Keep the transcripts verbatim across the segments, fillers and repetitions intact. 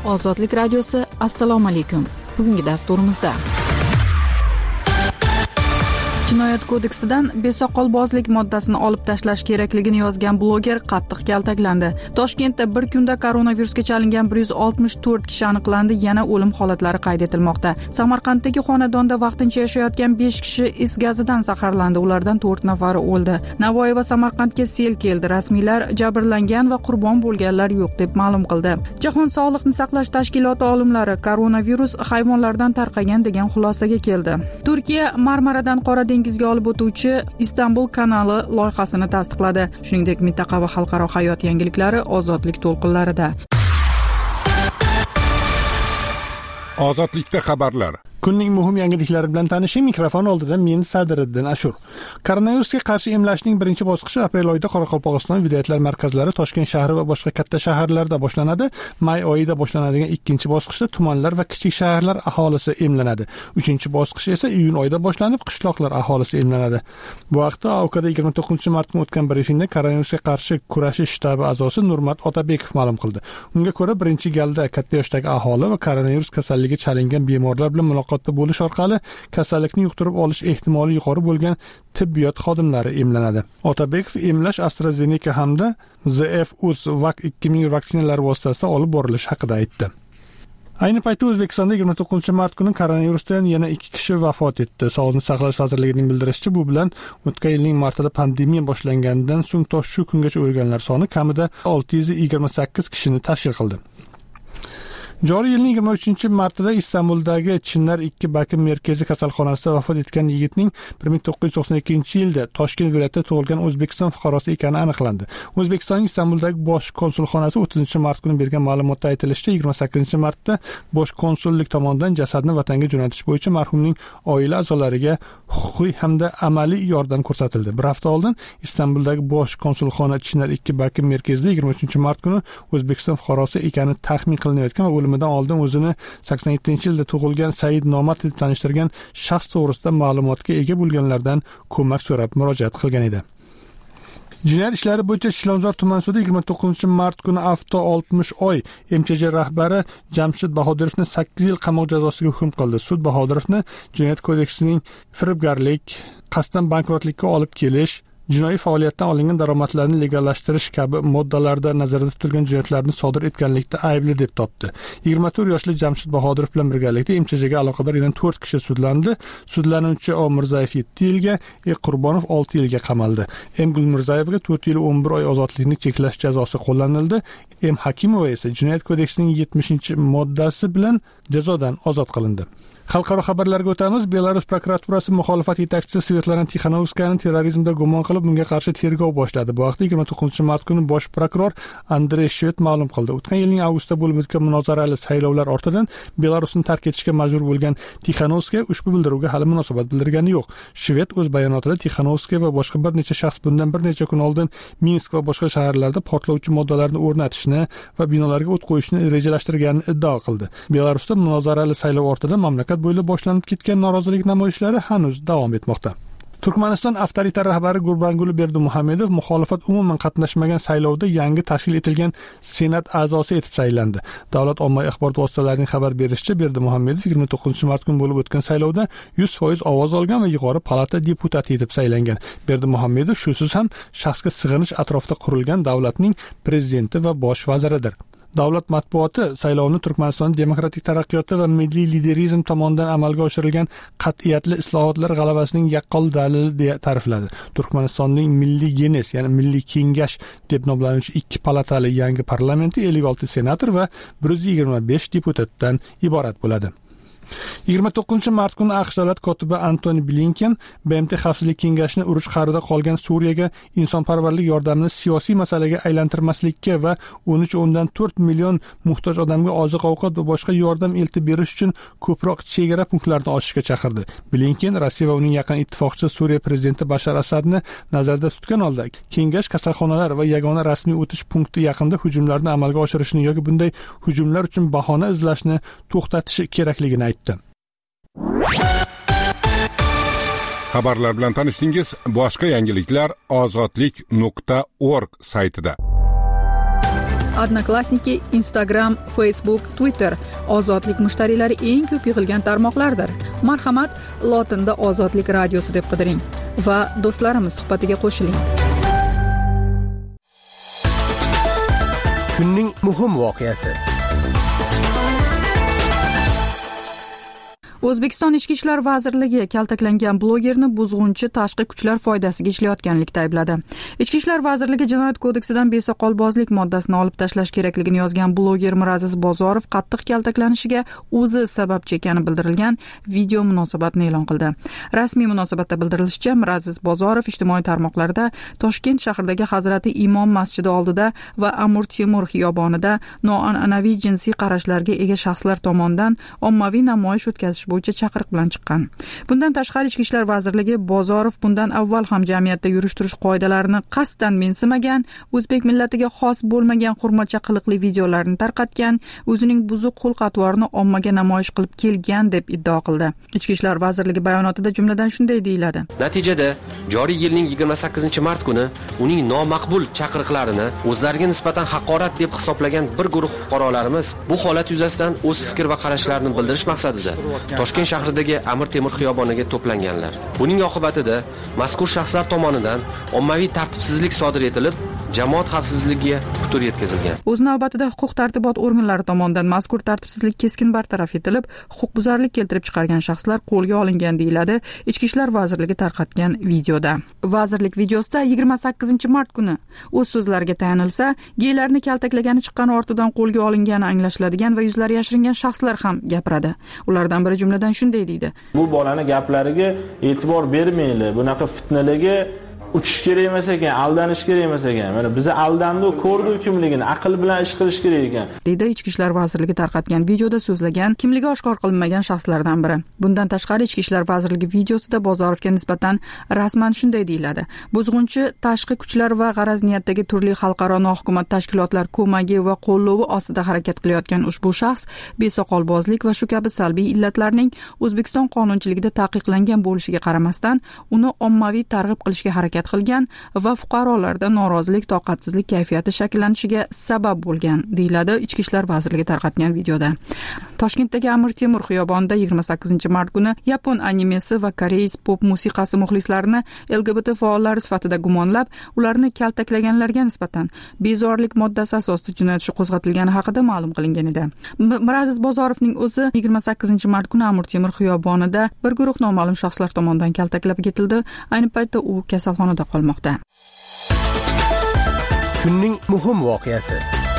Ozodlik radiosi. Assalomu alaykum. Bugungi dasturimizda Jinoyat kodeksidan besoqolbozlik moddasini olib tashlash kerakligini yozgan bloger qattiq kaltaklandi. Toshkentda bir kunda koronavirusga chalingan bir yuz oltmish to'rt kishi aniqlandi, yana o'lim holatlari qayd etilmoqda. Samarqanddagi xonadonda vaqtincha yashayotgan besh kishi is gazidan zaharlandi, ulardan to'rt nafari o'ldi. Navoiy va Samarqandga sel keldi. Rasmiylar jabrlangan va qurbon bo'lganlar yo'q deb ma'lum qildi. Jahon sog'liqni saqlash tashkiloti olimlari koronavirus hayvonlardan tarqagan degan xulosaga keldi. Turkiya Marmaradan Qora dengizga olib o'tuvchi Istanbul kanali loyihasini tasdiqladi. Shuningdek, mintaqa va xalqaro hayot yangiliklari Ozodlik to'lqinlarida. Ozodlikda xabarlar. Kunning muhim yangiliklari bilan tanishing. Mikrofon oldida men Sadiriddin Ashur. Koronavirusga qarshi emlashning birinchi bosqichi aprel oyida Qoraqalpog'iston viloyatlar markazlari, Toshkent shahri va boshqa katta shaharlarda boshlanadi. May oyida boshlanadigan ikkinchi bosqichda tumanlar va kichik shaharlar aholisi emlanadi. Uchinchi bosqich esa iyun oyida boshlanib, qishloqlar aholisi emlanadi. Bu haqda A O K'da yigirma to'qqizinchi mart kuni o'tgan brifingda koronavirusga qarshi kurashish shtabi a'zosi Nurmat Otabekov ma'lum qildi. Unga ko'ra, birinchi galda katta yoshdagi aholi va koronavirus kasalligiga chalingan bemorlar bilan muloqot bo'lish orqali kasallikni yuqtirib olish ehtimoli yuqori bo'lgan tibbiyot xodimlari emlanadi. Otabekov emlash AstraZeneca hamda ZFUz Vac ikki ming vaksinalari vositasida olib borilishi haqida aytdi. Ayni paytda O'zbekistonda yigirma to'qqizinchi mart kuni koronavirusdan yana ikki kishi vafot etdi. Sog'liqni saqlash vazirligining bildirishicha, bu bilan o'tgan yilning martida pandemiya boshlanganidan so'ng to shu kungacha o'lganlar soni kamida olti yuz yigirma sakkiz kishini tashkil qildi. Joriy yilning yigirma uchinchi martida Istanbuldagi Chinnar ikki Bakim markaziy kasalxonasida vafot etgan yigitning bir ming to'qqiz yuz to'qson ikkinchi yilda Toshkent viloyatida tug'ilgan O'zbekiston fuqarosi ekani aniqlandi. O'zbekistonning Istanbuldagi bosh konsulxonasi o'ttizinchi mart kuni bergan ma'lumotda aytilishicha, yigirma sakkizinchi martda bosh konsullik tomonidan jasadni vatanga jo'natish bo'yicha marhumning oila a'zolariga huquqiy hamda amaliy yordam ko'rsatildi. Bir hafta oldin Istanbuldagi bosh konsulxona Chinnar ikki Bakim markazida yigirma uchinchi mart kuni O'zbekiston fuqarosi ekani taxmin qilinayotgan va o'limidan oldin o'zini sakson yettinchi yilda tug'ilgan Said Nomad deb tanishtirgan shaxs to'g'risida ma'lumotga ega bo'lganlardan ko'mak so'rab murojaat qilgan edi. Jinoyat ishlari bo'yicha Chilonzor tuman sudi yigirma to'qqizinchi mart kuni Avto oltmish oy M Ch J rahbari Jamshid Bahodirovni sakkiz yil qamoq jazosiga hukm qildi. Sud Bahodirovni Jinoyat kodeksining firibgarlik, qasddan bankrotlikka olib kelish, jinoiy faoliyatdan olingan daromadlarni legallashtirish kabi moddalarda nazarda tutilgan jinoyatlarni sodir etganlikda aybli deb topdi. yigirma to'rt yoshli Jamshid Bahodirov bilan birgalikda M Ch Jga aloqador yana to'rt kishi sudlandi. Sudlanuvchi O Mirzayev yetti yilga, E Qurbonov olti yilga qamaldi. M Gulmirzayevga to'rt yil o'n bir oy ozodlikni cheklash jazosi qo'llanildi. M Hakimova esa Jinoyat kodeksining yetmishinchi moddasi bilan jazodan ozod qilindi. Xalqaro xabarlarga o'tamiz. Belarus prokuraturasi muxolifat yetakchisi Svetlana Tixanovskayani terrorizmda gumon qilib unga qarshi tergov boshladi. Bu haqda yigirma to'qqizinchi mart kuni bosh prokuror Andrey Shvet ma'lum qildi. O'tgan yilning avgustida bo'lib o'tgan munozarali saylovlar ortidan Belarusni tark etishga majbur bo'lgan Tixanovskay ushbu bildiruvga hali munosabat bildirgani yo'q. Shvet o'z bayonotida Tixanovskay va boshqa bir necha shaxs bundan bir necha kun oldin Minsk va boshqa shaharlarda portlovchi moddalarni o'rnatishni va binolarga o't qo'yishni rejalashtirganini iddao qildi. Belarusda munozarali saylov ortidan mamlakat bo'ylab boshlanib ketgan norozilik namoyishlari hanuz davom etmoqda. Turkmaniston avtoritar rahbari Gurbanguli Berdimuhamedov muxolifat umuman qatnashmagan saylovda yangi tashkil etilgan senat a'zosi etib saylandi. Davlat ommaviy axborot vositalarining xabar berishicha, Berdimuhamedov yigirma to'qqizinchi mart kuni bo'lib o'tgan saylovda yuz foiz ovoz olgan va yuqori palata deputati etib saylangan. Berdimuhamedov shusiz ham shaxsga sig'inish atrofida qurilgan davlatning prezidenti va bosh vaziridir. Davlat matbuoti saylovni Turkmaniston demokratik taraqqiyoti va milliy liderizm tomonidan amalga oshirilgan qat'iyatli islohotlar g'alabasining yaqqol dalili deya ta'rifladi. Turkmanistonning milliy genes, ya'ni milliy kengash deb nomlanuvchi ikki palatali yangi parlamenti ellik olti senator va bir yuz yigirma besh deputatdan iborat bo'ladi. yigirma to'qqizinchi mart kuni AQSh davlat kotibi Antony Blinken B M T Xavfsizlik kengashining urush qarida qolgan Suriyaga insonparvarlik yordamini siyosiy masalaga aylantirmaslikka va o'n uch o'ndan to'rt million muhtoj odamga oziq-ovqat va boshqa yordam eltib berish uchun ko'proq chegara punktlarini ochishga chaqirdi. Blinken Rossiya va uning yaqin ittifoqchisi Suriya prezidenti Bashar Asadni nazarda tutgan holda kengash kasalxonalar va yagona rasmiy o'tish punkti yaqinida hujumlarni amalga oshirishni yoki bunday hujumlar uchun bahona izlashni to'xtatishi kerakligini aytdi. Xabarlar bilan tanishdingiz. Boshqa yangiliklar ozodlik nuqta org saytida. Odnoklassniki, Instagram, Facebook, Twitter ozodlik mushtariylari eng ko'p yig'ilgan tarmoqlardir. Marhamat, lotinda Ozodlik radiosi deb qidiring va do'stlarimiz suhbatiga qo'shiling. Kunning muhim voqeasi. O'zbekiston Ichki ishlar vazirligi kaltaklangan blogerni buzg'unchi tashqi kuchlar foydasiga ishlayotganlikda aybladi. Ichki ishlar vazirligi Jinoyat kodeksidan besoqolbozlik moddasini olib tashlash kerakligini yozgan bloger Miraziz Bozorov qattiq kaltaklanishiga o'zi sababchi ekani bildirilgan video munosabatni e'lon qildi. Rasmiy munosabatda bildirilishicha, Miraziz Bozorov ijtimoiy tarmoqlarda Toshkent shahridagi Hazrati Imom masjidi oldida va Amir Temur xiyobonida noan'anaviy jinsiy qarashlarga ega shaxslar tomonidan ommaviy namoyish o'tkazish bo'yicha chaqiriq bilan chiqqan. Bundan tashqari Ichki ishlar vazirligi Bozorov bundan avval ham jamiyatda yurish-turish qoidalarini qasddan mensimagan, o'zbek millatiga xos bo'lmagan hurmatcha qiliqli videolarni tarqatgan, o'zining buzuq xulq-atvorini ommaga namoyish qilib kelgan deb iddao qildi. Ichki ishlar vazirligi bayonotida jumladan shunday deyiladi: Natijada joriy yilning yigirma sakkizinchi mart kuni uning nomaqbul chaqiriqlarini o'zlariga nisbatan haqorat deb hisoblagan bir guruh fuqarolarimiz bu holat yuzasidan o'z fikr va qarashlarini bildirish maqsadida Toshkent shahridagi Amir Temur xiyoboniga to'planganlar. Buning oqibatida mazkur shaxslar tomonidan ommaviy tartibsizlik sodir etilib, jamoat xavfsizligiga putur yetkazilgan. O'z navbatida huquq-tartibot organlari tomonidan mazkur tartibsizlik keskin bartaraf etilib, huquqbuzarlik keltirib chiqargan shaxslar qo'lga olingan deyiladi Ichki ishlar vazirligi tarqatgan videoda. Vazirlik videosida yigirma sakkizinchi mart kuni o'z so'zlariga tayanilsa, geylarni kaltaklagani chiqqan ortidan qo'lga olingani anglashiladigan va yuzlari yashiringan shaxslar ham gapiradi. Ulardan biri jumladan shunday deydi: Bu bolani gaplariga e'tibor bermaylik. Bunaqa fitnalarga uchish kerak emas ekan, aldanish kerak emas ekan. Mana biz aldandi, ko'rdi kimligini, aql bilan ish qilish kerak ekan. Deydi Ichki ishlar vazirligi tarqatgan videoda so'zlagan, kimligi oshkor qilinmagan shaxslardan biri. Bundan tashqari Ichki ishlar vazirligi videosida Bozorovga nisbatan rasman shunday deyiladi: Buzg'unchi tashqi kuchlar va g'araz niyatdagi turli xalqaro nohukumat tashkilotlar ko'magi va qo'llovi ostida harakat qilayotgan ushbu shaxs besoqolbozlik va shu kabi salbiy illatlarning O'zbekiston qonunchiligida taqiqlangan bo'lishiga qaramasdan, uni ommaviy targ'ib qilishga harakat qilgan va fuqarolarda norozilik, toqatsizlik kayfiyati shakllanishiga sabab bo'lgan, deyiladi Ichki ishlar vazirligi tarqatgan videoda. Toshkentdagi Amir Temur xiyobonida yigirma sakkizinchi mart kuni yapon animesi va koreys pop musiqasi muxlislarini L G B T faollari sifatida gumonlab, ularni kaltaklaganlarga nisbatan bezorilik moddasi asosida jinoyat ishi qo'zg'atilgani haqida ma'lum qilingan edi. Miraziz Bozorovning o'zi yigirma sakkizinchi mart kuni Amir Temur xiyobonida bir guruh noma'lum shaxslar tomonidan kaltaklab ketildi. Ayni paytda u kasalxonada qolmoqda. Kunning muhim voqeasi.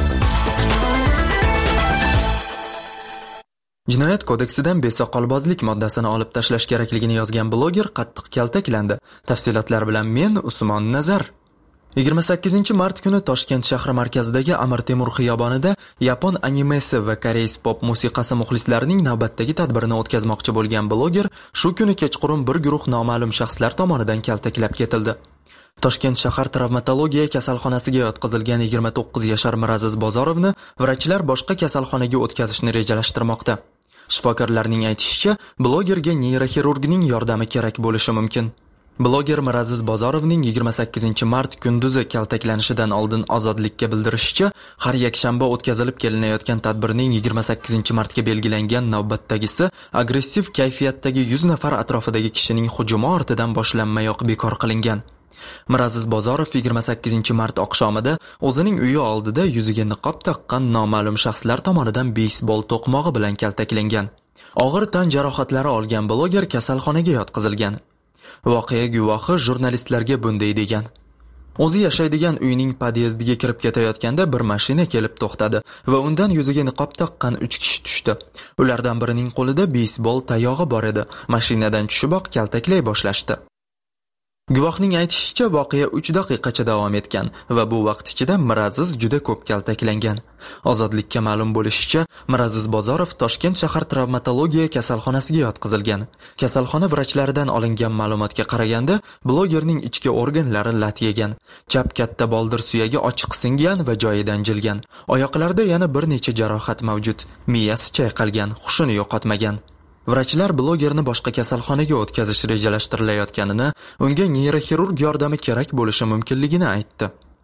Jinoyat kodeksidan besoqolbozlik moddasini olib tashlash kerakligini yozgan bloger qattiq kaltaklandi. Tafsilotlar bilan men Usmon Nazar. yigirma sakkizinchi mart kuni Toshkent shahri markazidagi Amir Temur xiyobonida yapon animesi va koreys pop musiqasi muxlislarining navbatdagi tadbirini o'tkazmoqchi bo'lgan bloger shu kuni kechqurun bir guruh noma'lum shaxslar tomonidan kaltaklab ketildi. Toshkent shahar travmatologiya kasalxonasiga yotqizilgan yigirma to'qqiz yashar Miraziz Bozorovni vrachlar boshqa kasalxonaga o'tkazishni rejalashtirmoqda. Shifokorlarning aytishicha, blogerga neyroxirurgning yordami kerak bo'lishi mumkin. Bloger Miraziz Bozorovning yigirma sakkizinchi mart kunduzi kaltaklanishidan oldin Ozodlikka bildirishicha, har yakshanba o'tkazilib kelinayotgan tadbirning yigirma sakkizinchi martga belgilangan navbatdagisi agressiv kayfiyatdagi yuz nafar atrofidagi kishining hujumi ortidan boshlanmayoq bekor qilingan. Miraziz Bozorov yigirma sakkizinchi mart oqshomida o'zining uyi oldida yuziga niqob taqqan noma'lum shaxslar tomonidan beysbol to'qmog'i bilan kaltaklangan. Og'ir tan jarohatlari olgan bloger kasalxonaga yotqizilgan. Voqea guvohi jurnalistlarga bunday degan: O'zi yashaydigan uyning podyezdiga kirib ketayotganda bir mashina kelib to'xtadi va undan yuziga niqob taqqan uch kishi tushdi. Ulardan birining qo'lida beysbol tayog'i bor edi. Mashinadan tushiboq kaltaklay boshlashdi. Guvohning aytishicha, voqea uch daqiqacha davom etgan va bu vaqt ichida Miraziz juda ko'p kaltaklangan. Ozodlikka ma'lum bo'lishicha, Miraziz Bozorov Toshkent shahar travmatologiya kasalxonasiga yotqizilgan. Kasalxona vrachlaridan olingan ma'lumotga qaraganda, blogerning ichki organlari lat yegan. Chap katta boldir suyagi ochiq singan va joyidan jilgan. Oyoqlarida yana bir necha jarohat mavjud. Miyasi chayqalgan, hushini yo'qotmagan. Vrachlar blogerni boshqa kasalxonaga o'tkazish rejalashtirilayotganini, unga neyroxirurg yordami kerak bo'lishi mumkinligini aytdi.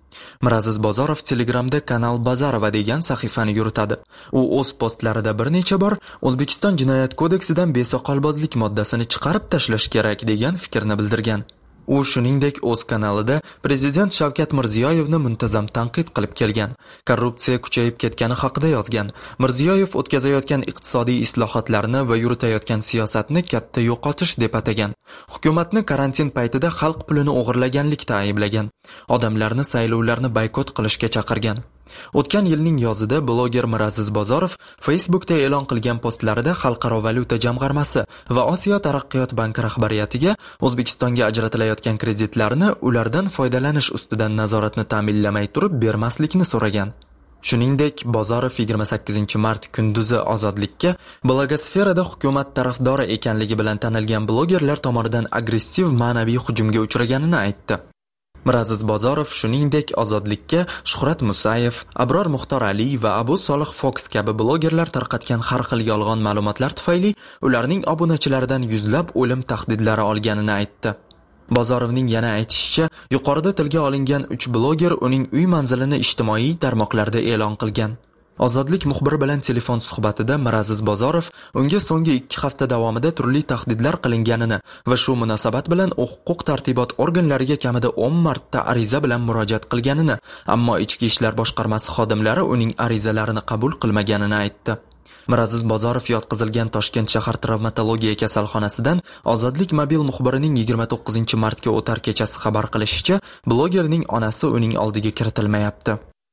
Miraziz Bozorov Telegramda Kanal Bazarova degan sahifani yuritadi. U o'z postlarida bir necha bor O'zbekiston Jinoyat kodeksidan besoqolbozlik moddasini chiqarib tashlash kerak degan fikrni bildirgan. U shuningdek o'z kanalida Prezident Shavkat Mirziyoyevni muntazam tanqid qilib kelgan, korrupsiya kuchayib ketgani haqida yozgan. Mirziyoyev o'tkazayotgan iqtisodiy islohotlarni va yuritayotgan siyosatni katta yo'qotish deb atagan. Hukumatni karantin paytida xalq pulini o'g'irlaganlikda ayblagan. Odamlarni saylovlarni boykot qilishga chaqirgan. O'tgan yilning yozida bloger Miraziz Bozorov Facebookda e'lon qilgan postlarida Xalqaro valyuta jamg'armasi va Osiyo taraqqiyot banki rahbariyatiga O'zbekistonga ajratilayotgan kreditlarni ulardan foydalanish ustidan nazoratni ta'minlamay turib bermaslikni so'ragan. Shuningdek, Bozorov yigirma sakkizinchi mart kunduzi Ozodlikka blogosferada hukumat tarafdori ekanligi bilan tanilgan blogerlar tomonidan agressiv ma'naviy hujumga uchraganini aytdi. Miraziz Bozorov shuningdek Ozodlikka Shuhrat Musayev, Abror Muxtor Ali va Abu Solih Fox kabi blogerlar tarqatgan har xil yolg'on ma'lumotlar tufayli ularning obunachilaridan yuzlab o'lim tahdidlari olganini aytdi. Bozorovning yana aytishicha, yuqorida tilga olingan uch bloger uning uy manzilini ijtimoiy tarmoqlarda e'lon qilgan. Ozodlik muxbiri bilan telefon suhbatida Miraziz Bozorov unga so'nggi ikki hafta davomida turli tahdidlar qilinganini va shu munosabat bilan huquq tartibot organlariga kamida o'n marta ariza bilan murojaat qilganini, ammo Ichki ishlar boshqarmasi xodimlari uning arizalarini qabul qilmaganini aytdi. Miraziz Bozorov yotqizilgan Toshkent shahar travmatologiya kasalxonasidan Ozodlik mobil muxbirining yigirma to'qqizinchi martga o'tar kechasi xabar qilishicha, blogerning onasi uning oldiga kiritilmayapti.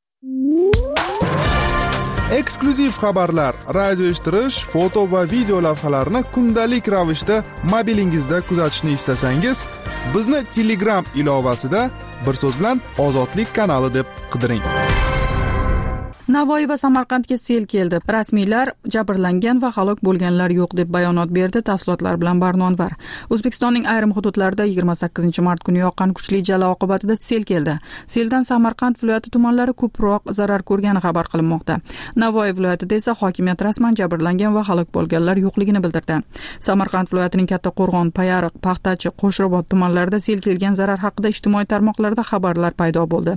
Eksklyuziv xabarlar, radio eshittirish, foto va video lavhalarni kundalik ravishda mobilingizda kuzatishni istasangiz, bizni Telegram ilovasida bir so'z bilan Ozodlik kanali deb qidiring. Navoiy va Samarqandga sel keldi. Rasmiylar jabrlangan va halok bo'lganlar yo'q deb bayonot berdi. Tafsilotlar bilan Barnonvar. O'zbekistonning ayrim hududlarida yigirma sakkizinchi mart kuni yoqqan kuchli jala oqibatida sel keldi. Seldan Samarqand viloyati tumanlari ko'proq zarar ko'rgani xabar qilinmoqda. Navoiy viloyatida esa hokimiyat rasman jabrlangan va halok bo'lganlar yo'qligini bildirdi. Samarqand viloyatining Kattaqo'rg'on, Payariq, Paxtachi, Qo'shrobod tumanlarida sel kelgan zarar haqida ijtimoiy tarmoqlarda xabarlar paydo bo'ldi.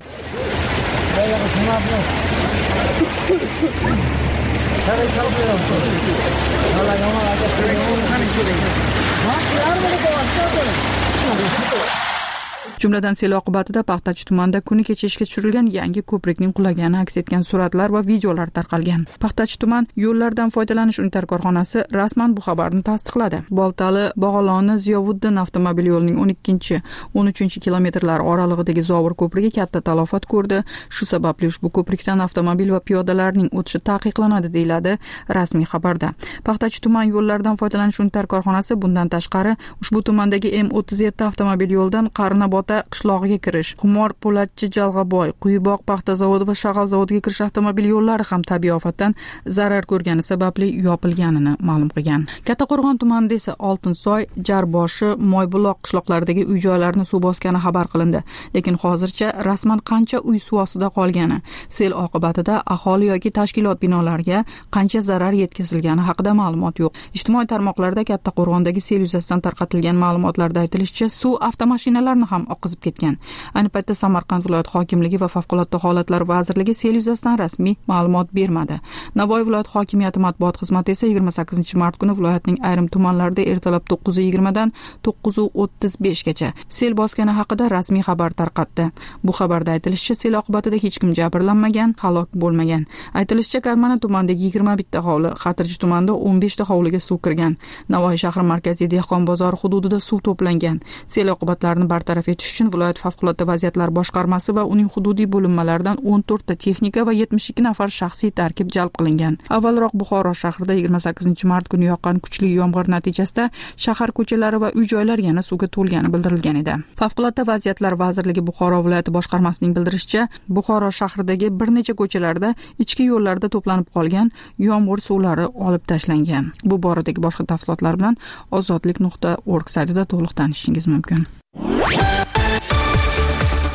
Jumladan sel oqibatida Paxtachi tumanida kuni kecha ishga tushirilgan yangi ko'prikning qulagani aks etgan suratlar va videolar tarqalgan. Paxtachi tuman yo'llardan foydalanish unitar korxonasi rasman bu xabarni tasdiqladi. Boltali Bog'oloni Ziyovuddin avtomobil yo'lining o'n ikkinchi o'n uchinchi kilometrlari oralig'idagi Zovur ko'prigi katta talafot ko'rdi. Shu sababli ushbu ko'prikdan avtomobil va piyodalarning o'tishi taqiqlanadi, deyiladi rasmiy xabarda. Paxtachi tuman yo'llardan foydalanish unitar korxonasi bundan tashqari ushbu tumandagi M o'ttiz yetti avtomobil yo'ldan Qarnabot qishlog'iga kirish, Qumor, Po'latchi, Jalg'aboy, Quyiboq paxta zavodi va Shag'al zavodiga kirish avtomobil yo'llari ham tabiiy ofatdan zarar ko'rgani sababli yopilganini ma'lum qilgan. Kattaqo'rg'on tumanida esa Oltinsoy, Jarboshi, Moybuloq qishloqlaridagi uy-joylarni suv bosgani xabar qilindi, lekin hozircha rasman qancha uy suv ostida qolgani, sel oqibatida aholi yoki tashkilot binolariga qancha zarar yetkazilgani haqida ma'lumot yo'q. Ijtimoiy tarmoqlarda Kattaqo'rg'ondagi sel yuzasidan tarqatilgan ma'lumotlarda aytilishicha, suv avtomashinalarni ham oqizib ketgan. Ayni paytda Samarqand viloyat hokimligi va favqulodda holatlar vazirligi sel yuzasidan rasmiy ma'lumot bermadi. Navoiy viloyat hokimiyati matbuot xizmati esa yigirma sakkizinchi mart kuni viloyatning ayrim tumanlarida ertalab to'qqiz yigirma dan to'qqiz o'ttiz besh gacha sel bosgani haqida rasmiy xabar tarqatdi. Bu xabarda aytilishicha, sel oqibatida hech kim jabrlanmagan, halok bo'lmagan. Aytilishicha, Karmana tumanidagi yigirma bitta hovli, Xatirchi tumanida o'n besh ta hovliga suv kirgan. Navoiy shahri markaziy dehqon bozori hududida suv to'plangan. Sel oqibatlarini bartaraf etish uchun viloyat favqulodda vaziyatlar boshqarmasi va uning hududiy bo'linmalaridan o'n to'rtta texnika va yetmish ikki nafar shaxsiy tarkib jalb qilingan. Avvalroq Buxoro shahrida yigirma sakkizinchi mart kuni yoqqan kuchli yomg'ir natijasida shahar ko'chalari va uy-joylar yana suvga to'lgani bildirilgan edi. Favqulodda vaziyatlar vazirligi Buxoro viloyati boshqarmasining bildirishicha, Buxoro shahridagi bir necha ko'chalarda ichki yo'llarda to'planib qolgan yomg'ir suvlari olib tashlangan. Bu boradagi boshqa tafsilotlar bilan ozodlik nuqta org saytida to'liq tanishishingiz mumkin. Jinoyat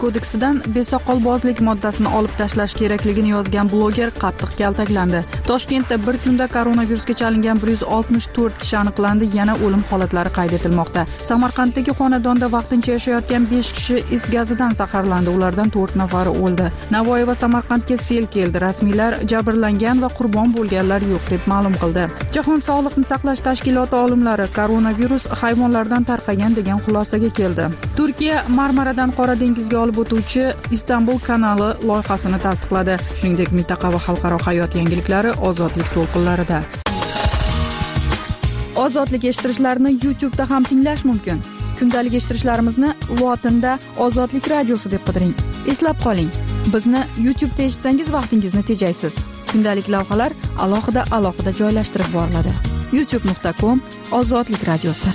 kodeksidan besoqolbozlik moddasini olib tashlash kerakligini yozgan bloger qattiq kaltaklandi. Toshkentda bir kunda koronavirusga chalingan bir yuz oltmish to'rt kishi aniqlandi, yana o'lim holatlari qayd etilmoqda. Samarqanddagi xonadonda vaqtincha yashayotgan besh kishi is gazidan zaharlandi, ulardan to'rt nafari o'ldi. Navoiy va Samarqandga sel keldi. Rasmiylar jabrlangan va qurbon bo'lganlar yo'q deb ma'lum qildi. Jahon sog'liqni saqlash tashkiloti olimlari koronavirus hayvonlardan tarqagan degan xulosaga keldi. Turkiya Marmaradan Qora dengizga olib o'tuvchi Istanbul kanali loyihasini tasdiqladi. Shuningdek, mintaqa va xalqaro hayot yangiliklari ozodlik to'lqinlarida. Ozodlik eshittirishlarni YouTube da ham tinglash mumkin. Kundalik eshittirishlarimizni lotinda Ozodlik radiosi deb qidiring. Eslab qoling, bizni YouTube da eshitsangiz vaqtingizni tejaysiz. Kundalik lavhalar alohida alohida joylashtirib boriladi. youtube nuqta com Ozodlik radiosi.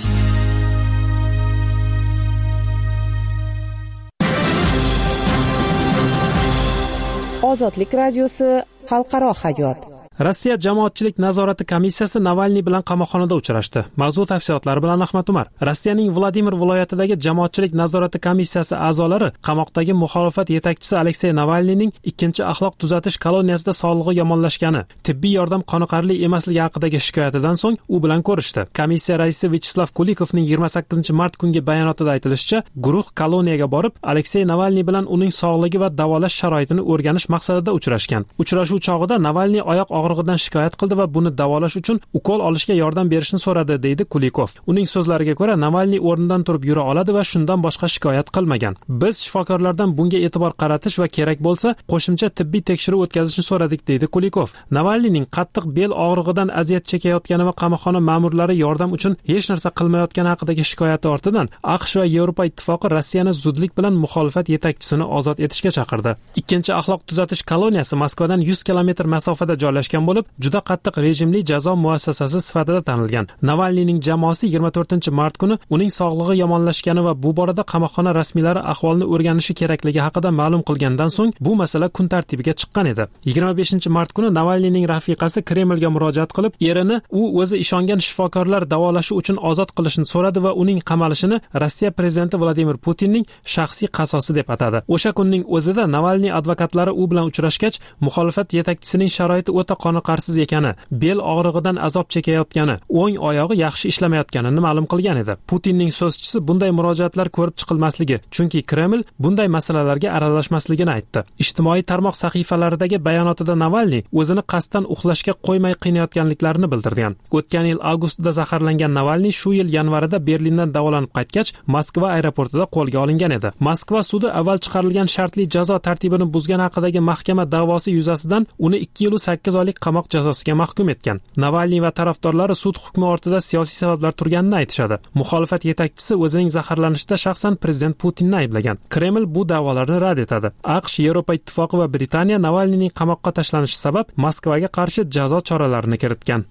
Ozodlik radiosi xalqaro hayot. Rossiya jamoatchilik nazorati komissiyasi Navalniy bilan qamoqxonada uchrashdi. Mavzu tafsilotlari bilan Ahmad Umar. Rossiyaning Vladimir viloyatidagi jamoatchilik nazorati komissiyasi a'zolari qamoqdagi muxolifat yetakchisi Aleksey Navalniyning ikkinchi axloq tuzatish koloniyasida sog'lig'i yomonlashgani, tibbiy yordam qoniqarli emasligi haqidagi shikoyatidan so'ng u bilan ko'rishdi. Komissiya raisi Vyacheslav Kulikovning yigirma sakkizinchi mart kungi bayonotida aytilishicha, guruh koloniyaga borib, Aleksey Navalniy bilan uning sog'ligi va davolash sharoitini o'rganish maqsadida uchrashgan. Uchrashuv chog'ida Navalniy oyoq og'rig'idan shikoyat qildi va buni davolash uchun ukol olishga yordam berishni so'radi, deydi Kulikov. Uning so'zlariga ko'ra, Navalniy o'rnidan turib yura oladi va shundan boshqa shikoyat qilmagan. Biz shifokorlardan bunga e'tibor qaratish va kerak bo'lsa, qo'shimcha tibbiy tekshiruv o'tkazishni so'radik, deydi Kulikov. Navalniyning qattiq bel og'rig'idan aziyat chekayotgani va qamoqxona ma'murlari yordam uchun hech narsa qilmayotgani haqidagi shikoyati ortidan AQSh va Yevropa ittifoqi Rossiyani zudlik bilan muxolifat yetakchisini ozod etishga chaqirdi. Ikkinchi axloq tuzatish koloniyasi Moskvadan yuz kilometr masofada joylashgan bo'lib, juda qattiq rejimli jazo muassasasi sifatida tanilgan. Navalniyning jamoasi yigirma to'rtinchi mart kuni uning sog'lig'i yomonlashgani va bu borada qamoqxona rasmiylari ahvolni o'rganishi kerakligi haqida ma'lum qilgandan so'ng bu masala kun tartibiga chiqqan edi. yigirma beshinchi mart kuni Navalniyning rafiqasi Kremlga murojaat qilib, erini u o'zi ishongan shifokorlar davolashi uchun ozod qilishni so'radi va uning qamalishini Rossiya prezidenti Vladimir Putinning shaxsiy qasosi deb atadi. O'sha kunning o'zida Navalniy advokatlari u bilan uchrashgach, muxolifat yetakchisining sharoiti o'ta qoniqarsiz ekani, bel og'rig'idan azob chekayotgani, o'ng oyog'i yaxshi ishlamayotganini ma'lum qilgan edi. Putinning so'zchisi bunday murojaatlar ko'rib chiqilmasligi, chunki Kreml bunday masalalarga aralashmasligini aytdi. Ijtimoiy tarmoq sahifalaridagi bayonotida Navalniy o'zini qasddan uxlashga qo'ymay qiynayotganliklarini bildirgan. O'tgan yil avgustda zaharlangan Navalniy shu yil yanvarida Berlindan davolanib qaytgach, Moskva aeroportida qo'lga olingan edi. Moskva sudi avval chiqarilgan shartli jazo tartibini buzgani haqidagi mahkama da'vosi yuzasidan uni ikki yil sakkiz oylik qamoq jazosiga mahkum etgan. Navalniy va tarafdorlari sud hukmi ortida siyosiy sabablar turganini aytishadi. Muxolifat yetakchisi o'zining zaharlanishida shaxsan prezident Putinni ayblagan. Kreml bu da'volarni rad etadi. AQSh, Yevropa ittifoqi va Britaniya Navalniyning qamoqqa tashlanishi sabab Moskvaga qarshi jazo choralarini kiritgan.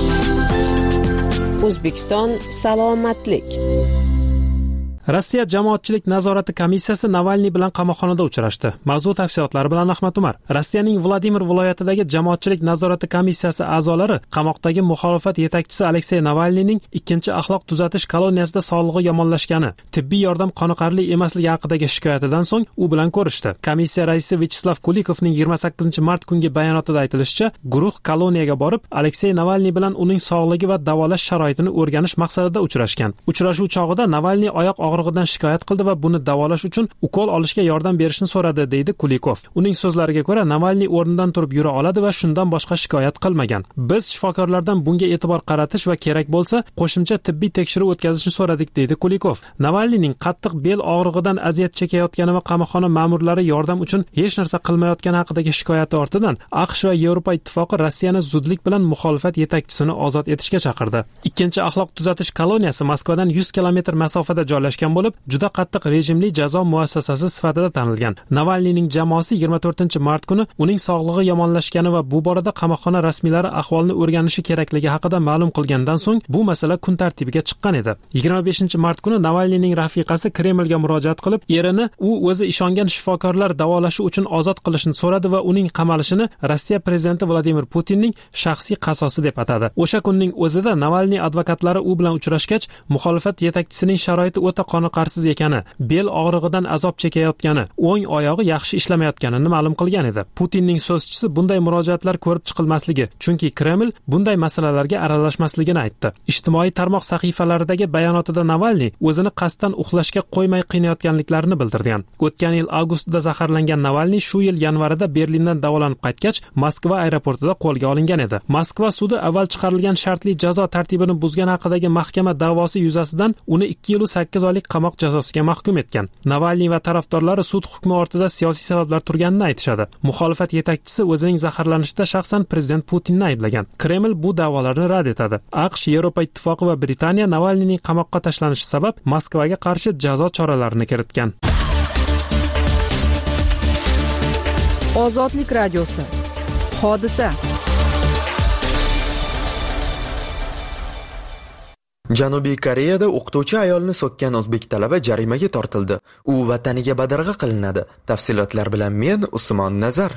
O'zbekiston salomatlik. Rossiya jamoatchilik nazorati komissiyasi Navalniy bilan qamoqxonada uchrashdi. Mavzu tafsilotlari bilan Ahmad Umar. Rossiyaning Vladimir viloyatidagi jamoatchilik nazorati komissiyasi a'zolari qamoqdagi muxolifat yetakchisi Aleksey Navalniyning ikkinchi axloq tuzatish koloniyasida sog'lig'i yomonlashgani, tibbiy yordam qoniqarli emasligi haqidagi shikoyatidan so'ng u bilan ko'rishdi. Komissiya raisi Vyacheslav Kulikovning yigirma sakkizinchi mart kungi bayonotida aytilishicha, guruh koloniyaga borib, Aleksey Navalniy bilan uning sog'ligi va davolash sharoitini o'rganish maqsadida uchrashgan. Uchrashuv chog'ida Navalniy oyoq og'rig'idan shikoyat qildi va buni davolash uchun ukol olishga yordam berishni so'radi, deydi Kulikov. Uning so'zlariga ko'ra, Navalniy o'rnidan turib yura oladi va shundan boshqa shikoyat qilmagan. Biz shifokorlardan bunga e'tibor qaratish va kerak bo'lsa, qo'shimcha tibbiy tekshiruv o'tkazishni so'radik, deydi Kulikov. Navalniyning qattiq bel og'rig'idan aziyat chekayotgani va qamoqxona ma'murlari yordam uchun hech narsa qilmayotgani haqidagi shikoyati ortidan AQSh va Yevropa ittifoqi Rossiyani zudlik bilan muxolifat yetakchisini ozod etishga chaqirdi. Ikkinchi axloq tuzatish koloniyasi Moskvadan yuz kilometr masofada joylashgan bo'lib, juda qattiq rejimli jazo muassasasi sifatida tanilgan. Navalniyning jamoasi yigirma to'rtinchi mart kuni uning sog'lig'i yomonlashgani va bu borada qamoqxona rasmiylari ahvolni o'rganishi kerakligi haqida ma'lum qilgandan so'ng bu masala kun tartibiga chiqqan edi. yigirma beshinchi mart kuni Navalniyning rafiqasi Kremlga murojaat qilib, erini u o'zi ishongan shifokorlar davolashi uchun ozod qilishni so'radi va uning qamalishini Rossiya prezidenti Vladimir Putinning shaxsiy qasosi deb atadi. O'sha kunning o'zida Navalniy advokatlari u bilan uchrashgach, muxolifat yetakchisining sharoiti o'ta qoniqarsiz ekani, bel og'rig'idan azob chekayotgani, o'ng oyog'i yaxshi ishlamayotganini ma'lum qilgan edi. Putinning so'zchisi bunday murojaatlar ko'rib chiqilmasligi, chunki Kreml bunday masalalarga aralashmasligini aytdi. Ijtimoiy tarmoq sahifalaridagi bayonotida Navalniy o'zini qasddan uxlashga qo'ymay qiynayotganliklarini bildirgan. O'tgan yil avgustda zaharlangan Navalniy shu yil yanvarida Berlindan davolanib qaytgach, Moskva aeroportida qo'lga olingan edi. Moskva sudi avval chiqarilgan shartli jazo tartibini buzgan haqidagi mahkama da'vosi yuzasidan uni ikki yil sakkiz oylik qamoq jazosiga mahkum etgan. Navalniy va tarafdorlari sud hukmi ortida siyosiy sabablar turganini aytishadi. Muxolifat yetakchisi o'zining zaharlanishida shaxsan prezident Putinni ayblagan. Kreml bu da'volarni rad etadi. AQSh, Yevropa Ittifoqi va Britaniya Navalniyning qamoqqa tashlanishi sabab Moskvaga qarshi jazo choralarini kiritgan. Ozodlik radiosi. Hodisa. Janubiy Koreyada o'qituvchi ayolni so'kkan o'zbek talaba jarimaga tortildi. U vataniga badarg'a qilinadi. Tafsilotlar bilan men Usmon Nazar.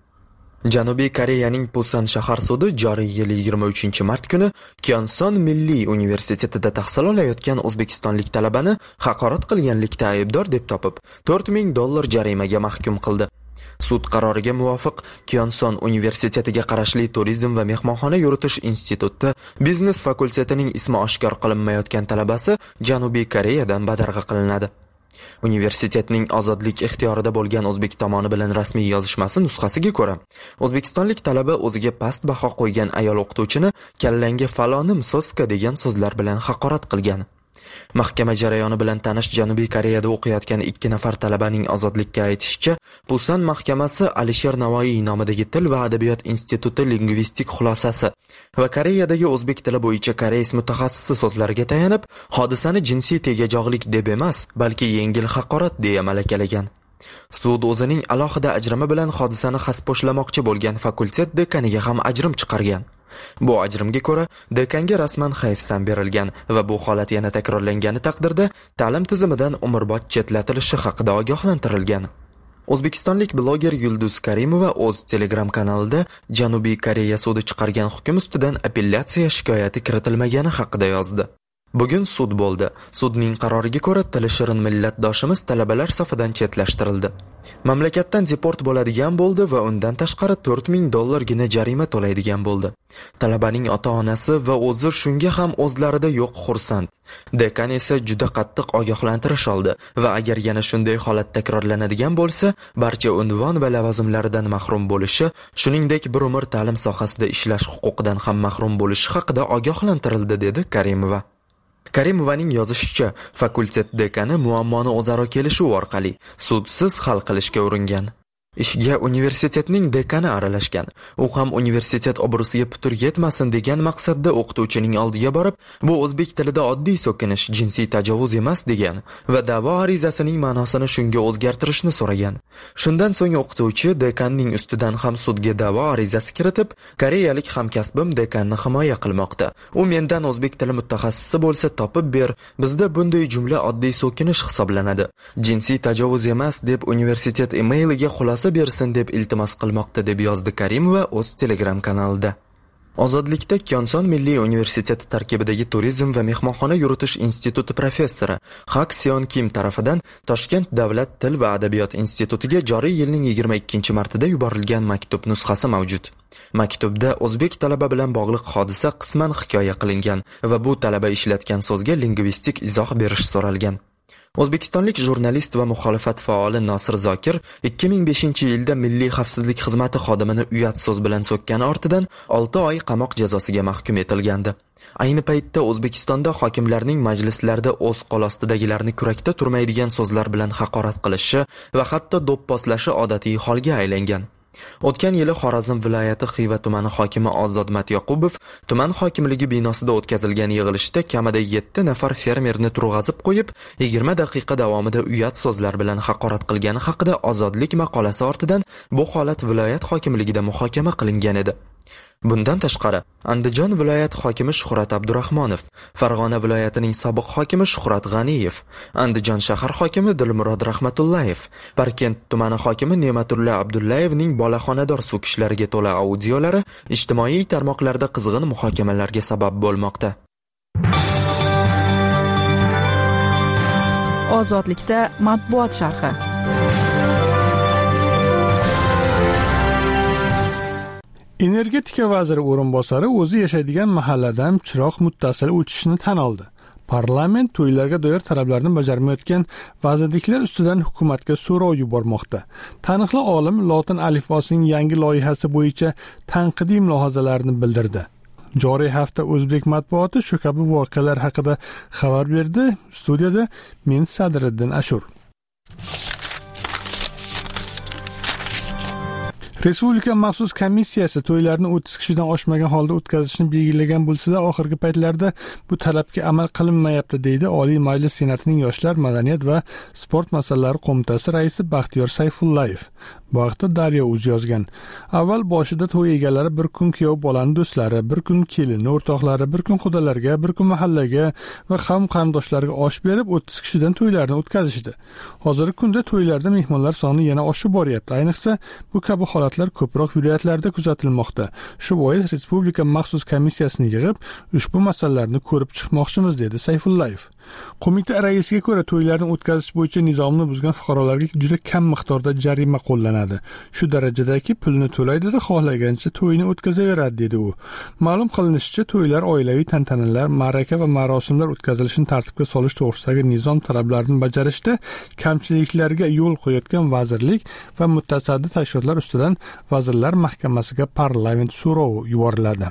Janubiy Koreyaning Pusan shahar sudi joriy yil yigirma uchinchi mart kuni Kyonson Milliy universitetida tahsil olayotgan o'zbekistonlik talabani haqorat qilganlikda aybdor deb topib, to'rt ming dollar jarimaga mahkum qildi. Sud qaroriga muvofiq Kyonson universitetiga qarashli Turizm va mehmonxona yuritish instituti biznes fakultetining ismi oshkor qilinmayotgan talabasi Janubiy Koreyadan badarg'a qilinadi. Universitetning ozodlik ixtiyorida bo'lgan o'zbek tomoni bilan rasmiy yozishmasi nusxasiga ko'ra, o'zbekistonlik talaba o'ziga past baho qo'ygan ayol o'qituvchini "kallanga falonim so'ska" degan so'zlar bilan haqorat qilgan. Mahkama jarayoni bilan tanish Janubiy Koreyada o'qiyotgan ikki nafar talabaning ozodlikka aytishicha, Pusan mahkamasi Alisher Navoiy nomidagi Til va adabiyot instituti lingvistik xulosasi va Koreyadagi o'zbek tili bo'yicha koreys mutaxassisi so'zlariga tayanib, hodisani jinsiy tegajog'lik deb emas, balki yengil haqorat deya malakalagan. Sud o'zining alohida ajrimi bilan hodisani xaspo'shlamoqchi bo'lgan fakultet dekaniga ham ajrim chiqargan. Bu ajrimga ko'ra dekanga rasman hayfsan berilgan va bu holat yana takrorlangani taqdirda ta'lim tizimidan umrbod chetlatilishi haqida ogohlantirilgan. O'zbekistonlik bloger Yulduz Karimova o'z Telegram kanalida Janubiy Koreya sudi chiqargan hukm ustidan apellyatsiya shikoyati kiritilmagani haqida yozdi. Bugun sud bo'ldi. Sudning qaroriga ko'ra tili shirin millatdoshimiz talabalar safidan chetlashtirildi. Mamlakatdan deport bo'ladigan bo'ldi va undan tashqari to'rt ming dollargina jarima to'laydigan bo'ldi. Talabaning ota-onasi va o'zi shunga ham o'zlarida yo'q xursand. Dekan esa juda qattiq ogohlantirish oldi va agar yana shunday holat takrorlanadigan bo'lsa, barcha unvon va lavozimlaridan mahrum bo'lishi, shuningdek bir umr ta'lim sohasida ishlash huquqidan ham mahrum bo'lishi haqida ogohlantirildi, dedi Karimova. Karimovaning yozishicha, fakultet dekani muammoni o'zaro kelishuv orqali sudsiz hal qilishga uringan. Ishga universitetning dekani aralashgan. U ham universitet obro'siga putur yetmasin degan maqsadda o'qituvchining oldiga borib, bu o'zbek tilida oddiy so'kinish, jinsiy tajovuz emas degan va da'vo arizasining ma'nosini shunga o'zgartirishni so'ragan. Shundan so'ng o'qituvchi dekanning ustidan ham sudga da'vo arizasi kiritib, koreyalik hamkasbim dekanni himoya qilmoqda. U mendan o'zbek tili mutaxassisi bo'lsa topib ber. Bizda bunday jumla oddiy so'kinish hisoblanadi. Jinsiy tajovuz emas deb universitet emailiga xulosa bersin deb iltimos qilmoqda, deb yozdi Karimova o'z Telegram kanalida. Ozodlikda Kyonson Milliy universiteti tarkibidagi Turizm va mehmonxona yuritish instituti professori Hak Seon Kim tarafidan Toshkent davlat til va adabiyot institutiga joriy yilning yigirma ikkinchi martida yuborilgan maktub nusxasi mavjud. Maktubda o'zbek talaba bilan bog'liq hodisa qisman hikoya qilingan va bu talaba ishlatgan so'zga lingvistik izoh berish so'ralgan. O'zbekistonlik jurnalist va muxolifat faoli Nosir Zokir ikki ming beshinchi yilda Milliy xavfsizlik xizmati xodimini uyat so'z bilan so'kkani ortidan olti oy qamoq jazosiga mahkum etilgandi. Ayni paytda O'zbekistonda hokimlarning majlislarda o'z qo'l ostidagilarni kurakda turmaydigan so'zlar bilan haqorat qilishi va hatto do'pposlashi odatiy holga aylangan. O'tgan yili Xorazm viloyati Xiva tumani hokimi Ozod Matyoqubov tuman hokimligi binosida o'tkazilgan yig'ilishda kamida yetti nafar fermerni turg'azib qo'yib, yigirma daqiqa davomida uyat so'zlar bilan haqorat qilgani haqida Ozodlik maqolasi ortidan bu holat viloyat hokimligida muhokama qilingan edi. Bundan tashqari, Andijon viloyat hokimi Shuhrat Abdurahmonov, Farg'ona viloyatining sobiq hokimi Shuhrat G'aniyev, Andijon shahar hokimi Dilmurod Rahmatullayev, Parkent tumani hokimi Ne'matulla Abdullayevning bolaxonador so'kishlariga to'la audiolari ijtimoiy tarmoqlarda qizg'in muhokamalarga sabab bo'lmoqda. Ozodlikda matbuot sharhi. Energetika vaziri o'rinbosari o'zi yashaydigan mahalladan chiroq muttasil o'chishini tan oldi. Parlament to'ylarga doir talablarni bajarmayotgan vazirliklar ustidan hukumatga so'rov yubormoqda. Taniqli olim lotin alifbosining yangi loyihasi bo'yicha tanqidiy mulohazalarini bildirdi. Joriy hafta o'zbek matbuoti shu kabi voqealar haqida xabar berdi. Studiyada men Sadriddin Ashur. Respublika maxsus komissiyasi to'ylarni o'ttiz kishidan oshmagan holda o'tkazishni belgilagan bo'lsa-da, oxirgi paytlarda bu talabga amal qilinmayapti, deydi Oliy Majlis Senatining Yoshlar, madaniyat va sport masalalari qo'mitasi raisi Baxtiyor Sayfullayev. Bu haqda Daryo.uz yozgan. Avval boshida to'y egalari bir kun kuyov bolani do'stlari, bir kun kelin o'rtoqlari, bir kun qudalarga, bir kun mahallaga va qavm qarindoshlariga osh berib o'ttiz kishidan to'ylarni o'tkazishdi. Hozirgi kunda to'ylarda mehmonlar soni yana oshib boryapti. Ayniqsa bu kabi holatlar ko'proq viloyatlarda kuzatilmoqda. Shu bois Respublika maxsus komissiyasini yig'ib, ushbu masalalarni ko'rib chiqmoqchimiz, dedi Sayfullayev. Qo'mita raisiga ko'ra, to'ylarni o'tkazish bo'yicha nizomni buzgan fuqarolarga juda kam miqdorda jarima qo'llanadi. Shu darajadagi pulni to'laydi-da, xohlagancha to'yni o'tkazaveradi, dedi u. Ma'lum qilinishicha, to'ylar, oilaviy tantanalar, ma'raka va marosimlar o'tkazilishini tartibga solish to'g'risidagi nizom talablarini bajarishda kamchiliklarga yo'l qo'yayotgan vazirlik va mutasaddi tashkilotlar ustidan Vazirlar Mahkamasiga parlament so'rovi yuboriladi.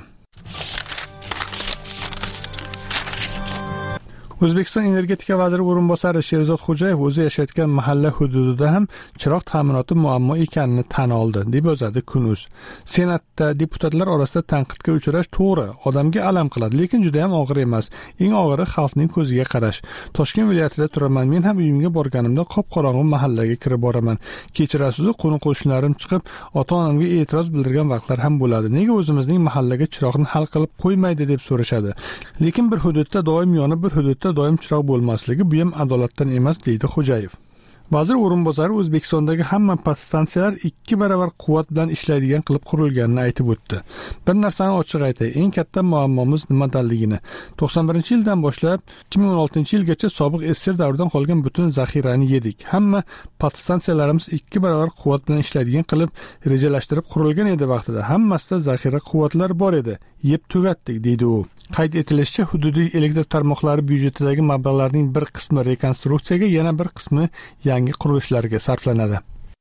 O'zbekiston energetika vaziri o'rinbosari Sherzod Xo'jayev o'zi yashayotgan mahalla hududida ham chiroq ta'minoti muammo ekanini tan oldi, deb yozadi Kun.uz. Senatda deputatlar orasida tanqidga uchrash to'g'ri, odamga alam qiladi, lekin juda ham og'ir emas. Eng og'iri xalqning ko'ziga qarash. Toshkent viloyatida turaman. Men ham uyimga borganimda qop-qorong'u mahallaga kirib boraman. Kechirasiz, qo'ni-qo'shnilarim chiqib, ota-onamga e'tiroz bildirgan vaqtlar ham bo'ladi. Nega o'zimizning mahallaga chiroqni hal qilib qo'ymaydi deb so'rashadi. Lekin bir hududda doim yonib, bir hududda doim chiroq bo'lmasligi bu ham adolatdan emas, deydi Xo'jayev. Vazir o'rinbosari O'zbekistondagi hamma podstansiyalar ikki barobar quvvat bilan ishlaydigan qilib qurilganini aytib o'tdi. Bir narsani ochiq aytay, eng katta muammomiz nimadanligini. to'qson birinchi yildan boshlab ikki ming o'n oltinchi yilgacha sobiq S S R davridan qolgan butun zaxirani yedik. Hamma podstansiyalarimiz ikki barobar quvvat bilan ishlaydigan qilib rejalashtirib qurilgan edi vaqtida. Hammasida zaxira quvvatlar bor edi. Yeb tugatdik, deydi u. Qayd etilishicha, hududiy elektr tarmoqlari byudjetidagi mablag'larning bir qismi rekonstruksiyaga, yana bir qismi yangi qurilishlarga sarflanadi.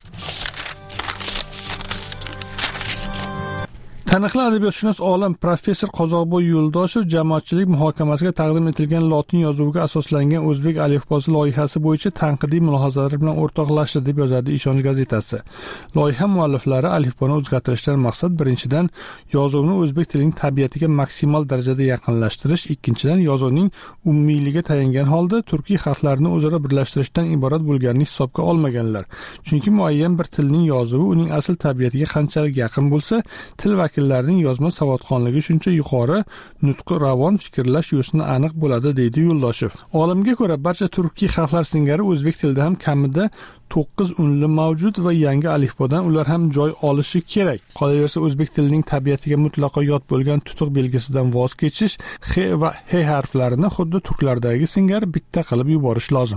Taniqli adabiyotshunos olim professor Qozoqboy Yo'ldoshev jamoatchilik muhokamasiga taqdim etilgan lotin yozuviga asoslangan o'zbek alifbosi loyihasi bo'yicha tanqidiy mulohazalar bilan o'rtoqlashdi, deb yozadi Ishonch gazetasi. Loyiha mualliflari alifboni o'zgartirishdan maqsad birinchidan yozuvni o'zbek tilining tabiatiga maksimal darajada yaqinlashtirish, ikkinchidan yozuvning umumiyligi tayangan holda turkiy xalqlarni o'zaro birlashtirishdan iborat bo'lganini hisobga olmaganlar. Chunki muayyan bir tilning yozuvi uning asl tabiatiga qanchalik yaqin bo'lsa, til vakillarining yozma savodxonligi shuncha yuqori, nutqi ravon, fikrlash yo'sini aniq bo'ladi, deydi Yo'ldoshev. Olimga ko'ra, barcha turkiy xalqlar singari o'zbek tilida ham kamida to'qqiz unli mavjud va yangi alifbodan ular ham joy olishi kerak. Qolaversa, o'zbek tilining tabiatiga mutlaqo yot bo'lgan tutuq belgisidan voz kechish, h va h harflarini xuddi turklardagi singari bitta qilib yuborish lozim.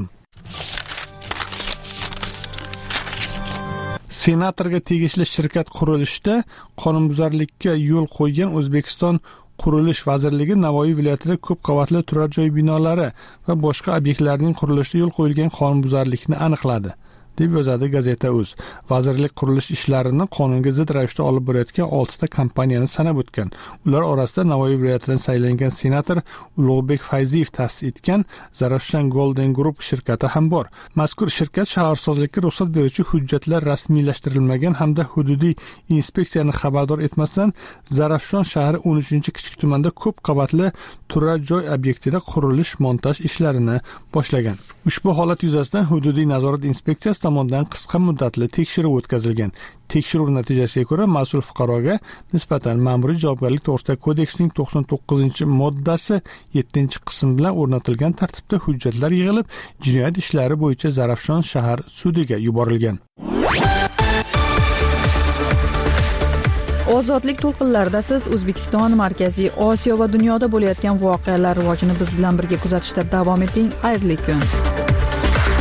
Senatorga tegishli shirkat qurilishida qonunbuzarlikka yo'l qo'ygan O'zbekiston Qurilish vazirligi Navoiy viloyatida ko'p qavatli turar joy binolari va boshqa obyektlarning qurilishida yo'l qo'yilgan qonunbuzarlikni aniqladi, deb yozadi Gazeta.uz. Vazirlik qurilish ishlarini qonunga zid ravishda olib borayotgan oltita kompaniyani sanab o'tgan. Ular orasida Navoiy viloyatidan saylangan senator Ulug'bek Fayziyev ta'sis etgan Zarafshan Golden Group shirkati ham bor. Mazkur shirkat shaharsozlikka ruxsat beruvchi hujjatlar rasmiylashtirilmagan hamda hududiy inspeksiyani xabardor etmasdan Zarafshon shahri o'n uchinchi kichik tumanda ko'p qavatli turar joy obyektida qurilish montaj ishlarini boshlagan. Ushbu holat yuzasidan hududiy nazorat inspeksiyasi tomonidan qisqa muddatli tekshiruv o'tkazilgan. Tekshiruv natijasiga ko'ra mas'ul fuqaroga nisbatan ma'muriy javobgarlik to'g'risidagi kodeksning to'qson to'qqizinchi moddasi yettinchi qism bilan o'rnatilgan tartibda hujjatlar yig'ilib, jinoyat ishlari bo'yicha Zarafshon shahar sudiga yuborilgan. Ozodlik to'lqinlarida siz O'zbekiston, Markaziy Osiyo va dunyoda bo'layotgan voqealar rivojini biz bilan birga kuzatishda davom eting. Xayrli kun.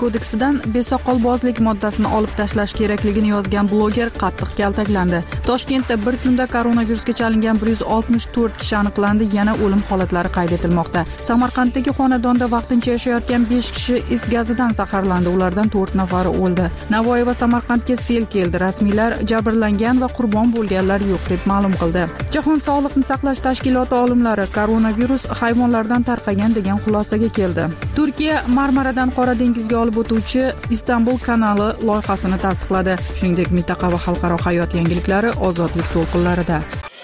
kodeksidan besoqolbozlik moddasini olib tashlash kerakligini yozgan bloger qattiq kaltaklandi. Toshkentda bir kunda koronavirusga chalingan bir yuz oltmish to'rt kishi aniqlandi, yana o'lim holatlari qayd etilmoqda. Samarqanddagi xonadonda vaqtincha yashayotgan besh kishi is gazidan zaharlandi, ulardan to'rt nafari o'ldi. Navoiy va Samarqandga sel keldi. Rasmiylar jabrlangan va qurbon bo'lganlar yo'q deb ma'lum qildi. Jahon sog'liqni saqlash tashkiloti olimlari koronavirus hayvonlardan tarqagan degan xulosaga keldi. Turkiya Marmaradan Qora dengizga olib o'tuvchi Istanbul kanali loyihasini tasdiqladi. Shuningdek, mintaqa va xalqaro hayot yangiliklari ozodlik to'lqinlarida.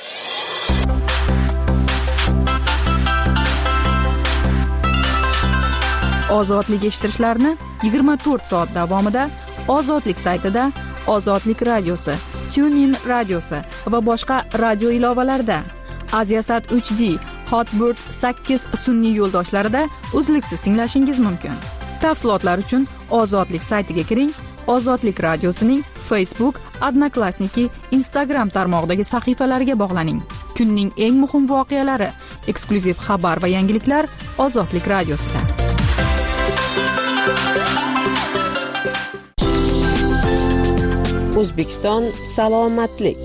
Ozodlik eshittirishlarni yigirma to'rt soat davomida Ozodlik saytida, Ozodlik radiosi, TuneIn radiosi va boshqa radio ilovalarida, Aziasat uch D, Hotbird sakkiz sun'iy yo'ldoshlarida uzluksiz tinglashingiz mumkin. Tafsilotlar uchun Ozodlik saytiga kiring. Ozodlik radiosining Facebook, Odnoklassniki, Instagram tarmog'idagi sahifalariga bog'laning. Kunning eng muhim voqealari, eksklyuziv xabar va yangiliklar Ozodlik radiosida. O'zbekiston salomatlik.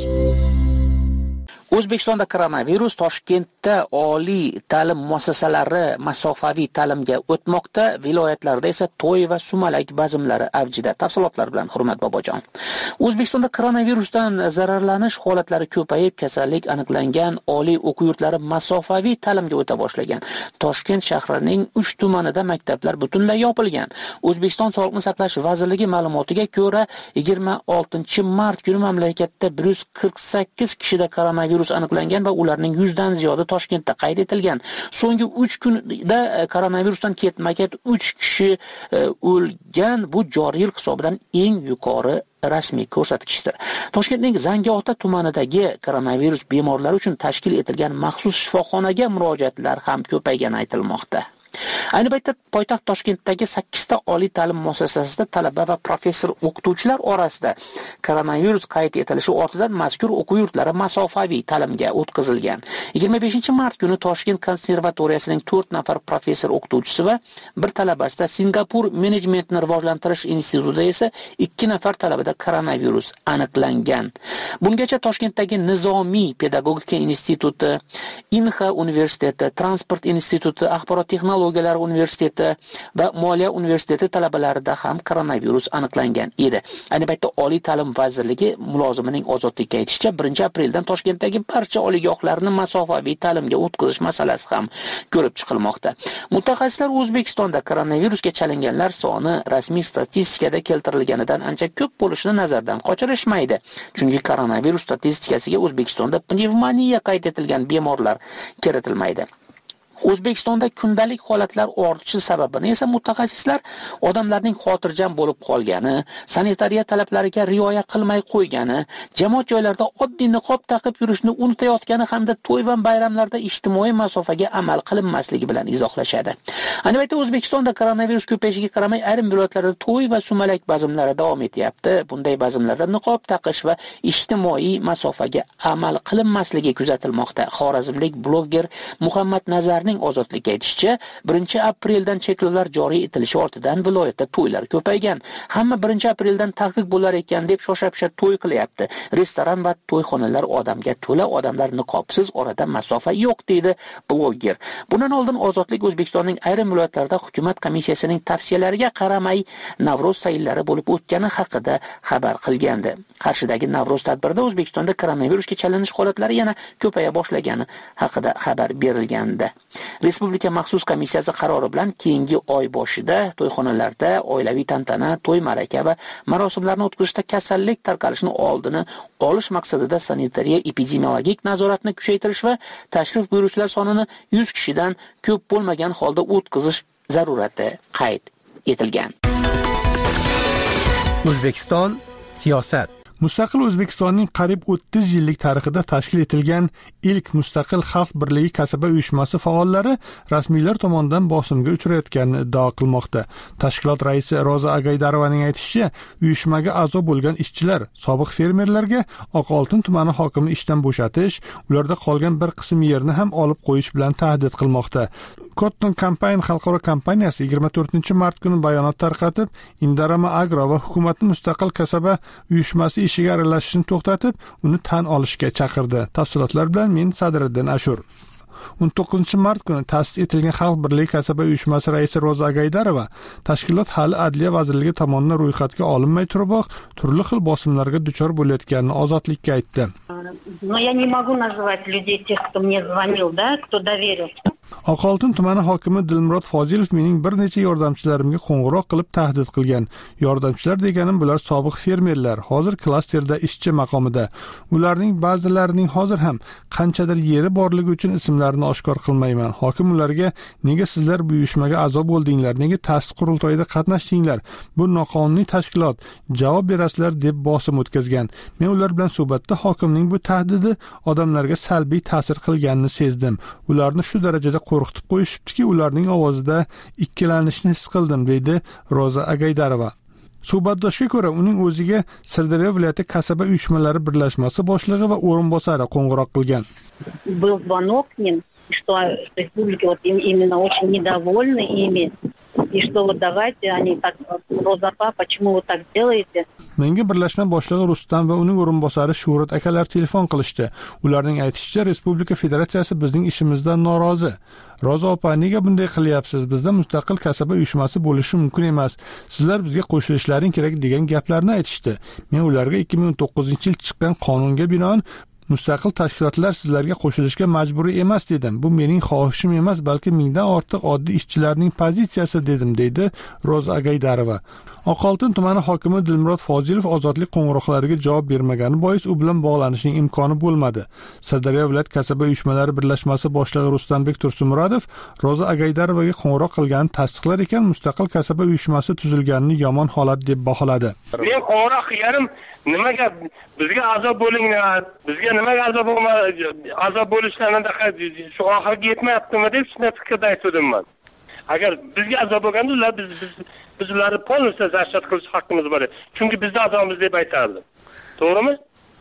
O'zbekistonda koronavirus, Toshkentda oliy ta'lim muassasalari masofaviy ta'limga o'tmoqda, viloyatlarda esa to'y va sumalak bazmlari avjida. Tafsilotlar bilan Hurmat Bobojon. O'zbekistonda koronavirusdan zararlanish holatlari ko'payib, kasallik aniqlangan oliy o'quv yurtlari masofaviy ta'limga o'ta boshlagan. Toshkent shahrining uch tumanida maktablar butunlay yopilgan. O'zbekiston Sog'liqni saqlash vazirligi ma'lumotiga ko'ra, yigirma oltinchi mart kuni mamlakatda bir yuz qirq sakkiz kishida koronavirus aniqlangan va ularning yuz dan ziyodi Toshkentda qayd etilgan. So'nggi uch kunda koronavirusdan ketma-ket uch kishi o'lgan. Bu joriy yil hisobidan eng yuqori rasmiy ko'rsatkichdir. Toshkentning Zangiota tumanidagi koronavirus bemorlari uchun tashkil etilgan maxsus shifoxonaga murojaatlar ham ko'paygani aytilmoqda. Ayni paytda poytaxt Toshkentdagi sakkizta oliy ta'lim muassasasida talaba va professor o'qituvchilar orasida koronavirus qayd etilishi ortidan mazkur o'quv yurtlari masofaviy ta'limga o'tkazilgan. yigirma beshinchi mart kuni Toshkent konservatoriyasining to'rt nafar professor o'qituvchisi va bir talabasida Singapur menejmentni rivojlantirish institutida esa ikki nafar talabada koronavirus aniqlangan. Bungacha Toshkentdagi Nizomiy pedagogika instituti, Inha universiteti, Transport instituti, axborot texnologiyalari universiteti va Moliya universiteti talabalarida ham koronavirus aniqlangan edi. Ayni paytda Oliy ta'lim vazirligi mulozimining ozodlikka aytishicha, birinchi apreldan Toshkentdagi barcha oliygohlarni masofaviy ta'limga o'tkazish masalasi ham ko'rib chiqilmoqda. Mutaxassislar O'zbekistonda koronavirusga chalinganlar soni rasmiy statistikada keltirilganidan ancha ko'p bo'lishini nazardan qochirishmaydi. Chunki koronavirus statistikasiga O'zbekistonda pnevmoniya qayd etilgan bemorlar kiritilmaydi. O'zbekistonda kundalik holatlar ortishi sababini esa mutaxassislar odamlarning xotirjam bo'lib qolgani, sanitariya talablariga rioya qilmay qo'ygani, jamoat joylarida oddiy niqob taqib yurishni unutayotgani hamda to'y va bayramlarda ijtimoiy masofaga amal qilinmasligi bilan izohlashadi. Ayni paytda O'zbekistonda koronavirus ko'payishiga qaramay ayrim viloyatlarda to'y va sumalak bazmlari davom etyapti. Bunday bazmlarda niqob taqish va ijtimoiy masofaga amal qilinmasligi kuzatilmoqda. Xorazmlik bloger Muhammad Nazarning ozodlikka aytishicha, birinchi apreldan cheklovlar joriy etilishi ortidan viloyatda to'ylar ko'paygan. Hamma birinchi apreldan taqiq bo'lar ekan deb shosha-pisha to'y qilyapti. Restoran va to'yxonalar odamga to'la, odamlar niqobsiz, orada masofa yo'q deydi bloger. Bundan oldin Ozodlik O'zbekistonning ayrim viloyatlarida hukumat komissiyasining tavsiyalariga qaramay Navro'z sayllari bo'lib o'tgani haqida xabar qilgandi. Qarshidagi Navro'z tadbirida O'zbekistonda koronavirusga chalinish holatlari yana ko'paya boshlagani haqida xabar berilgandi. Respublika maxsus komissiyasi qarori bilan keyingi oy boshida to'yxonalarda oilaviy tantana, to'y maraka va marosimlarni o'tkazishda kasallik tarqalishini oldini olish maqsadida sanitariya epidemiologik nazoratni kuchaytirish va tashrif buyuruvchilar sonini yuz kishidan ko'p bo'lmagan holda o'tkazish zarurati qayd etilgan. O'zbekiston siyosat. Mustaqil O'zbekistonning qariyb o'ttiz yillik tarixida tashkil etilgan ilk mustaqil xalq birligi kasaba uyushmasi faollari rasmiylar tomonidan bosimga uchrayotganini iddao qilmoqda. Tashkilot raisi Roza Agaydarovaning aytishicha, uyushmaga a'zo bo'lgan ishchilar sobiq fermerlarga Oqoltin tumani hokimi ishdan bo'shatish, ularda qolgan bir qism yerni ham olib qo'yish bilan tahdid qilmoqda. Cotton Campaign xalqaro kompaniyasi yigirma to'rtinchi mart kuni bayonot tarqatib, Indarama Agro va hukumatning mustaqil kasaba uyushmasi ishiga aralashishni to'xtatib, uni tan olishga chaqirdi. Tafsilotlar bilan men Sadriddin Ashur. o'n to'qqizinchi mart kuni ta'sis etilgan Xalq birligi kasaba uyushmasi raisi Roza Agaydarova tashkilot hali Adliya vazirligi tomonidan ro'yxatga olinmay turiboq turli xil bosimlarga duchor bo'layotganini Ozodlikka aytdi. Но я не могу назвать людей тех, кто мне звонил, да, кто доверился. Oqoltin tumani hokimi Dilmurod Fozilov mening bir necha yordamchilarimga qo'ng'iroq qilib tahdid qilgan. Yordamchilar deganim bular sobiq fermerlar, hozir klasterda ishchi maqomida. Ularning ba'zilarining hozir ham qanchadir yeri borligi uchun ismlarini oshkor qilmayman. Hokim ularga nega sizlar bu uyushmaga a'zo bo'ldinglar, nega ta'sis qurultoyida qatnashdinglar? Bu noqonuniy tashkilot, javob berasizlar deb bosim o'tkazgan. Men ular bilan suhbatda hokimning bu tahdidi odamlarga salbiy ta'sir qilganini sezdim. Ularni shu darajada qo'rqitib qo'yishibdiki, ularning ovozida ikkilanishni his qildim, deydi Roza Agaydarova. Suhbatdoshga ko'ra, uning o'ziga Sirdaryo viloyati kasaba uyushmalari birlashmasi boshlig'i va o'rinbosari qo'ng'iroq qilgan. Был звонок к ним, что республики вот именно очень недовольны ими. И что вот давайте, они так, Розапа, почему вы так делаете? Menga birlashma boshlig'i Rustam va uning o'rinbosari Shuhrat akalar telefon qilishdi. Ularning aytishicha, Respublika Federatsiyasi bizning ishimizdan norozi. Roza opa, nega bunday qilyapsiz? Bizda mustaqil kasaba uyushmasi bo'lishi mumkin emas. Sizlar bizga qo'shilishlaring kerak degan gaplarni aytishdi. Men ularga ikki ming o'n to'qqizinchi yil chiqqan qonunga binoan mustaqil tashkilotlar sizlarga qo'shilishga majburiy emas dedim. Bu mening xohishim emas, balki mingdan ortiq oddiy ishchilarning pozitsiyasi dedim, deydi Roza Agaydarova. Oqoltin tumani hokimi Dilmurod Fozilov Ozodlik qo'ng'iroqlariga javob bermagani bois u bilan bog'lanishning imkoni bo'lmadi. Sirdaryo viloyat kasaba uyushmalari birlashmasi boshlig'i Rustambek Tursunmurodov Roza Agaydarovaga qo'ng'iroq qilganini tasdiqlar ekan, mustaqil kasaba uyushmasi tuzilganini yomon holat deb baholadi. Men qo'ng'iroq qilganim, nimaga bizga azob bo'linglar, bizga nimaga azob bo'lmadi, azob bo'lishlarida shu oxirgi yetmayaptimi deb shunday fikrda aytdim men. Agar bizga azob bo'lganda ular biz biz biz ularni polностью защит qilish haqqimiz bor. Chunki bizda azomiz deb aytardi. To'g'rimi?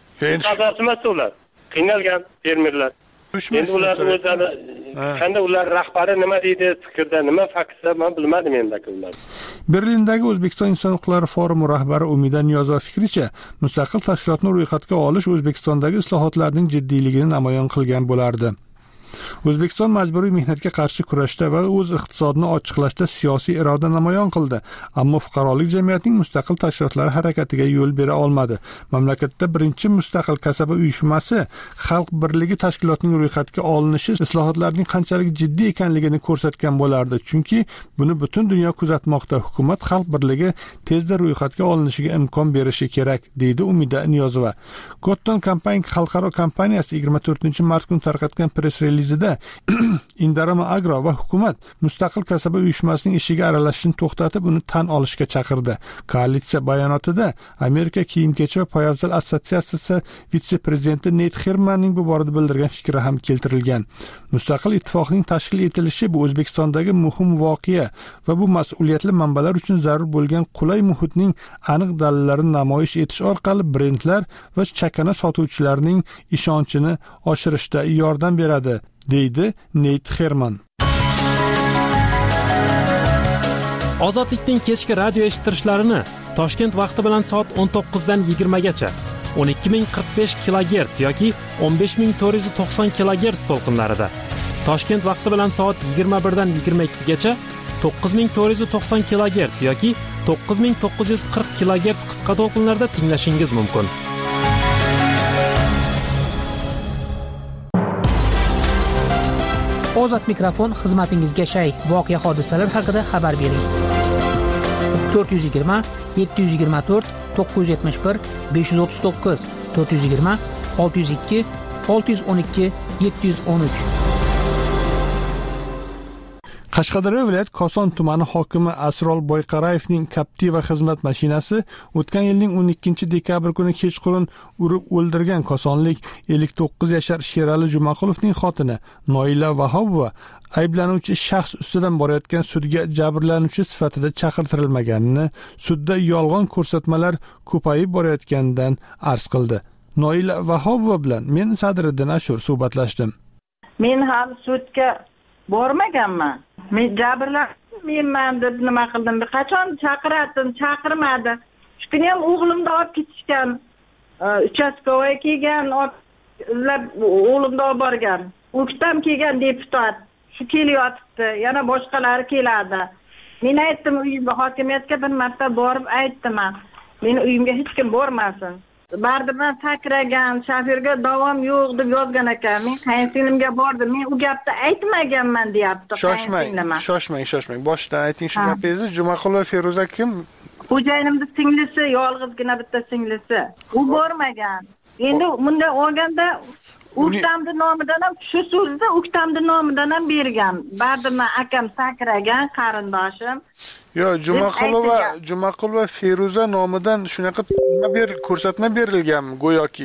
Azob emas ular. Qiynalgan fermerlar. Endi ular o'zlari qanday ular rahbari nima deydi, fikrda nima faktda men bilmadim endi ular. Berlindagi O'zbekiston inson huquqlari forumi rahbari Umida Niyozova fikricha, mustaqil tashkilotni ro'yxatga olish O'zbekistondagi islohotlarning jiddiyligini namoyon qilgan bo'lardi. O'zbekiston majburiy mehnatga qarshi kurashda va o'z iqtisodini ochiqlashda siyosiy iroda namoyon qildi, ammo fuqarolik jamiyatining mustaqil tashkilotlari harakatiga yo'l bera olmadi. Mamlakatda birinchi mustaqil kasaba uyushmasi Xalq birligi tashkilotining ro'yxatga olinishi islohotlarning qanchalik jiddiy ekanligini ko'rsatgan bo'lardi, chunki buni butun dunyo kuzatmoqda. Hukumat Xalq birligi tezda ro'yxatga olinishiga imkon berishi kerak, deydi Umida Niyozova. Cotton Campaign xalqaro kompaniyasi yigirma to'rtinchi mart kuni tarqatgan press relizida Indarama Agro va hukumat mustaqil kasaba uyushmasining ishiga aralashishni to'xtatib, uni tan olishga chaqirdi. Koalitsiya bayonotida Amerika kiyim-kechak va poyabzal assotsiatsiyasi vitse-prezidenti Neyt Xermanning bu borada bildirgan fikri ham keltirilgan. Mustaqil ittifoqning tashkil etilishi bu O'zbekistondagi muhim voqea va bu mas'uliyatli manbalar uchun zarur bo'lgan qulay muhitning aniq dalillarini namoyish etish orqali brendlar va chakana sotuvchilarning ishonchini oshirishda yordam beradi, deydi Neyt Xerman. Ozodlikning kechki radio eshittirishlarini Toshkent vaqti bilan soat o'n to'qqiz dan yigirma gacha o'n ikki ming qirq besh kilogerts yoki o'n besh ming to'rt yuz to'qson kilogerts to'lqinlarida, Toshkent vaqti bilan soat yigirma bir dan yigirma ikki gacha to'qqiz ming to'rt yuz to'qson kilogerts yoki to'qqiz ming to'qqiz yuz qirq kilogerts qisqa to'lqinlarda tinglashingiz mumkin. Ozod mikrofon xizmatingizga shay. Voqea hodisalar haqida xabar bering. to'rt yuz yigirma yetti yuz yigirma to'rt to'qqiz yuz yetmish bir besh yuz o'ttiz to'qqiz to'rt yuz yigirma olti yuz ikki olti yuz o'n ikki yetti yuz o'n uch. Qashqadaryo viloyat Koson tumani hokimi Asrol Boyqarayevning Captiva xizmat mashinasi o'tgan yilning o'n ikkinchi dekabr kuni kechqurun urib o'ldirgan kosonlik ellik to'qqiz yashar Sherali Jumaqulovning xotini Noila Vahobova ayblanuvchi shaxs ustidan borayotgan sudga jabrlanuvchi sifatida chaqirtirilmaganini, sudda yolg'on ko'rsatmalar ko'payib borayotganidan arz qildi. Noila Vahobova bilan men Sadriddin Ashur suhbatlashdim. Men ham sudga bormaganman. Men jabrlanmayman deb nima qildim? Qachon chaqirdim, chaqirmadi. Shu kuni ham o'g'limni olib ketishgan. Uchastkovoy kelgan, izlab o'g'limni olib borgan. O'ktam kelgan deputat. Shu kelyapti, yana boshqalari keladi. Men aytdim, uyimga hokimiyatga bir marta borib aytdim. Meni uyimga hech kim bormasin. Bardiman sakragan, shofyorga davom yo'q deb yozgan ekan. Men qaynsinglimga bordim. Men u gapni aytmaganman, deyapti. Shoshmang, shoshmang, shoshmang. Boshdan ayting shu gapingizni. Jumaqulova Feruza kim? Xo'jayinimning singlisi, yolg'izgina bitta singlisi. U bormagan. Endi bunday olganda O'ktamning nomidan ham shu so'zni O'ktamning nomidan ham bergan. Bardiman akam sakragan qarindoshim. Yo, Jumaqulova, Jumaqulova Feruza nomidan shunaqa nima ber, ko'rsatma berilganmi go'yoki?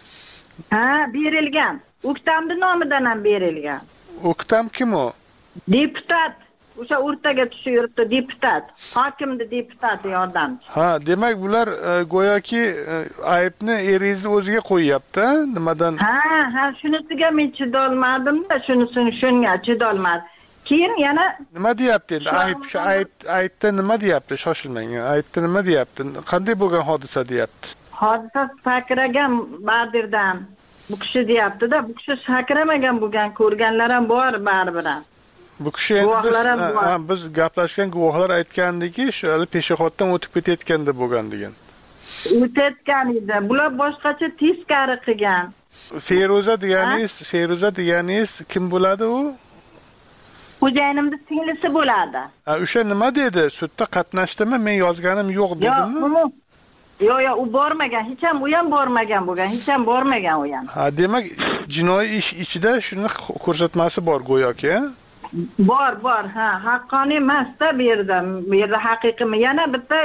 Ha, berilgan. O'ktamning nomidan ham berilgan. O'ktam kim o? Deputat. O'sha o'rtaga tushib yuribdi, deputat. Hokimning deputati yordamchi. Ha, demak bular go'yoki aybni eringizni o'ziga qo'yyapti, nimadan? Ha, ha, shunisiga men chidolmadim-da, shunisini shunga chidolmadim. Keyin yana nima deyapti endi? Ayb, shu ayb, aybda nima deyapti? Shoshilmang. Aybda nima deyapti? Qanday bo'lgan hodisa deyapti? Hodisa sakragan Badirdan. Bu kishi deyapti-da, bu kishi sakramagan bo'lgan, ko'rganlar ham bor baribir. Bu kishi endi biz, biz gaplashgan guvohlar aytgandiki, shu peshobdan o'tib ketayotganda bo'lgan degan. O'tayotgan edi. Bular boshqacha teskari qilgan. Feruza deganingiz, Feruza deganingiz kim bo'ladi u? Xo'jayinimning singlisi bo'ladi. Ha, o'sha nima dedi? Sudda qatnashdimi? Men yozganim yo'q dedimmi? Yo'q, yo'q, yo'q, u bormagan, hech ham u ham bormagan bo'lgan, hech ham bormagan u ham. Ha, demak, jinoiy ish ichida shuni ko'rsatmasi bor go'yoki, ha? Bor, bor, ha, haqqoniy emas-da bu yerda, bu yerda haqiqiymi? Yana bitta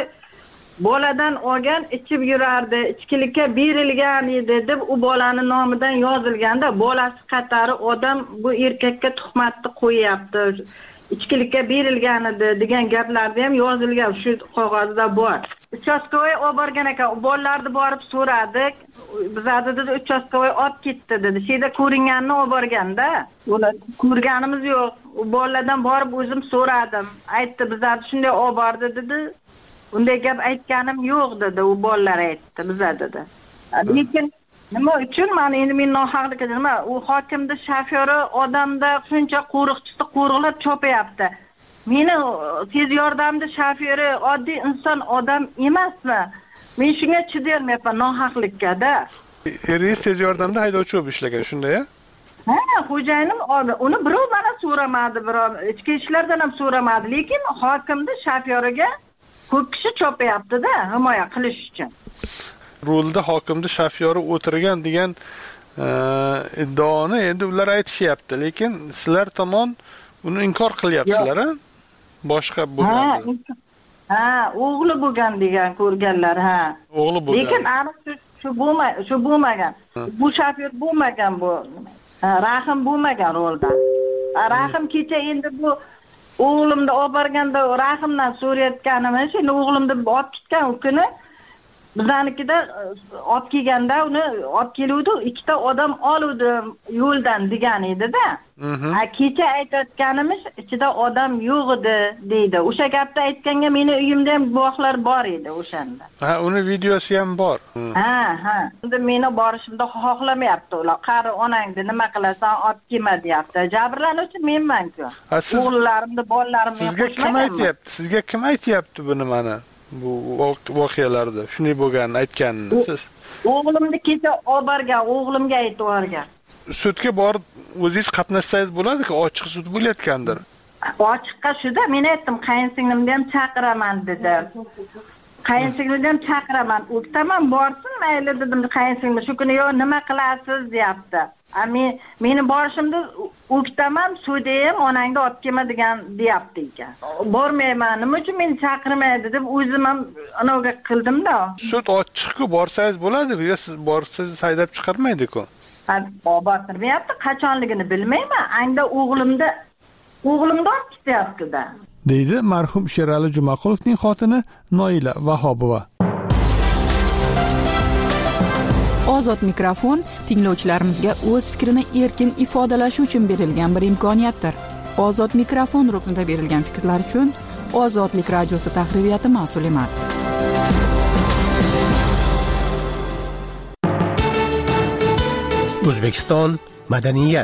boladan olgan ichib yurardi, ichkilikka berilgan edi deb u bolani nomidan yozilganda, bolasi qatari odam bu erkakka tuhmatni qo'yapti. Ichkilikka berilgan edi degan gaplarda ham yozilgan, shu qog'ozda bor. Uchastkovoy olib borgan ekan, bolalarni borib so'radik. Bizlarni dedi uchastkovoy olib ketdi dedi. Shu yerda ko'ringanini olib borganda, ular ko'rganimiz yo'q. U bolalardan borib o'zim so'radim. Aytdi, bizlarni shunday olib bordi dedi. Unday gap aytganim yo'q dedi, u bolalar aytdi bizlar dedi. Lekin nima uchun men endi men nohaqlik nima? U hokimning shofyori odamda shuncha qo'riqchisi qo'riqlab chopayapti. Meni tez yordamda shofyori oddiy inson odam emasmi? Men shunga chidayolmayapman nohaqlikka-da. Eringiz tez yordamda haydovchi bo'lib ishlagan, shunday-a? Ha, xo'jayinim uni birov mana so'ramadi, birov ichki ishlardan ham so'ramadi, lekin hokimning shofyoriga ko'p kishi chopayapti-da, himoya qilish uchun. Rulda hokimning shofyori o'tirgan degan iddaoni endi ular aytishyapti, lekin sizlar tomon uni inkor qilyapsizlar-a? Boshqa bo'lgan. Ha, o'g'li bo'lgan degan ko'rganlar, ha. O'g'li bo'lgan. Lekin aniq shu bo'lmagan, shu bo'lmagan. Bu shofyor bo'lmagan bu. Rahim bo'lmagan rolda. Rahim kecha endi bu o'g'limni olib borganda Rahimdan so'rayotganimiz, endi o'g'limni olib ketgan u kuni bizlarnikida olib kelganda uni olib keluvdi, ikkita odam oluvdi yo'ldan degan edi-da. Ha, kecha aytayotganimiz ichida odam yo'q edi deydi. O'sha gapni aytganga meni uyimda ham guvohlar bor edi o'shanda. Ha, uni videosi ham bor. Ha, ha. Endi meni borishimni xohlamayapti ular. Qari onangni nima qilasan, olib kelma deyapti. Jabrlanuvchi menman-ku. O'g'illarimni, bolalarimni Sizga kim aytayapti? Sizga kim aytayapti buni mana? Bu voqealarda shunday bo'lganini aytganini siz. O'g'limni kecha olib borgan, o'g'limga aytib yuborgan. Sudga borib o'zingiz qatnashsangiz bo'ladi-ku, ochiq sud bo'layotgandir. Ochiqqa shuda men aytdim, qayinsinglimni ham chaqiraman dedi. Qayinsinglimni ham chaqiraman. O'ktaman borsin, mayli dedim qayinsinglim. Shu kuni yo'q, nima qilasiz deyapti. A men meni borishimda o'ktaman, sudda ham onangni olib kelma degan deyapti ekan. Bormayman, nima uchun meni chaqirmaydi deb o'zim ham anavga qildim-da. Sud ochiq-ku, borsangiz bo'ladi-ku, yo siz borsangiz haydab chiqarmaydi-ku. Ha, botirmayapti, qachonligini bilmayman. Angda o'g'limda o'g'limda olib ketyapti-da. Deydi marhum Sherali Jumaqulovning xotini Noila Vahobova. Ozod mikrofon tinglovchilarimizga o'z fikrini erkin ifodalashi uchun berilgan bir imkoniyatdir. Ozod mikrofon ruknida berilgan fikrlar uchun Ozodlik radiosi tahririyati mas'ul emas. O'zbekiston madaniyat.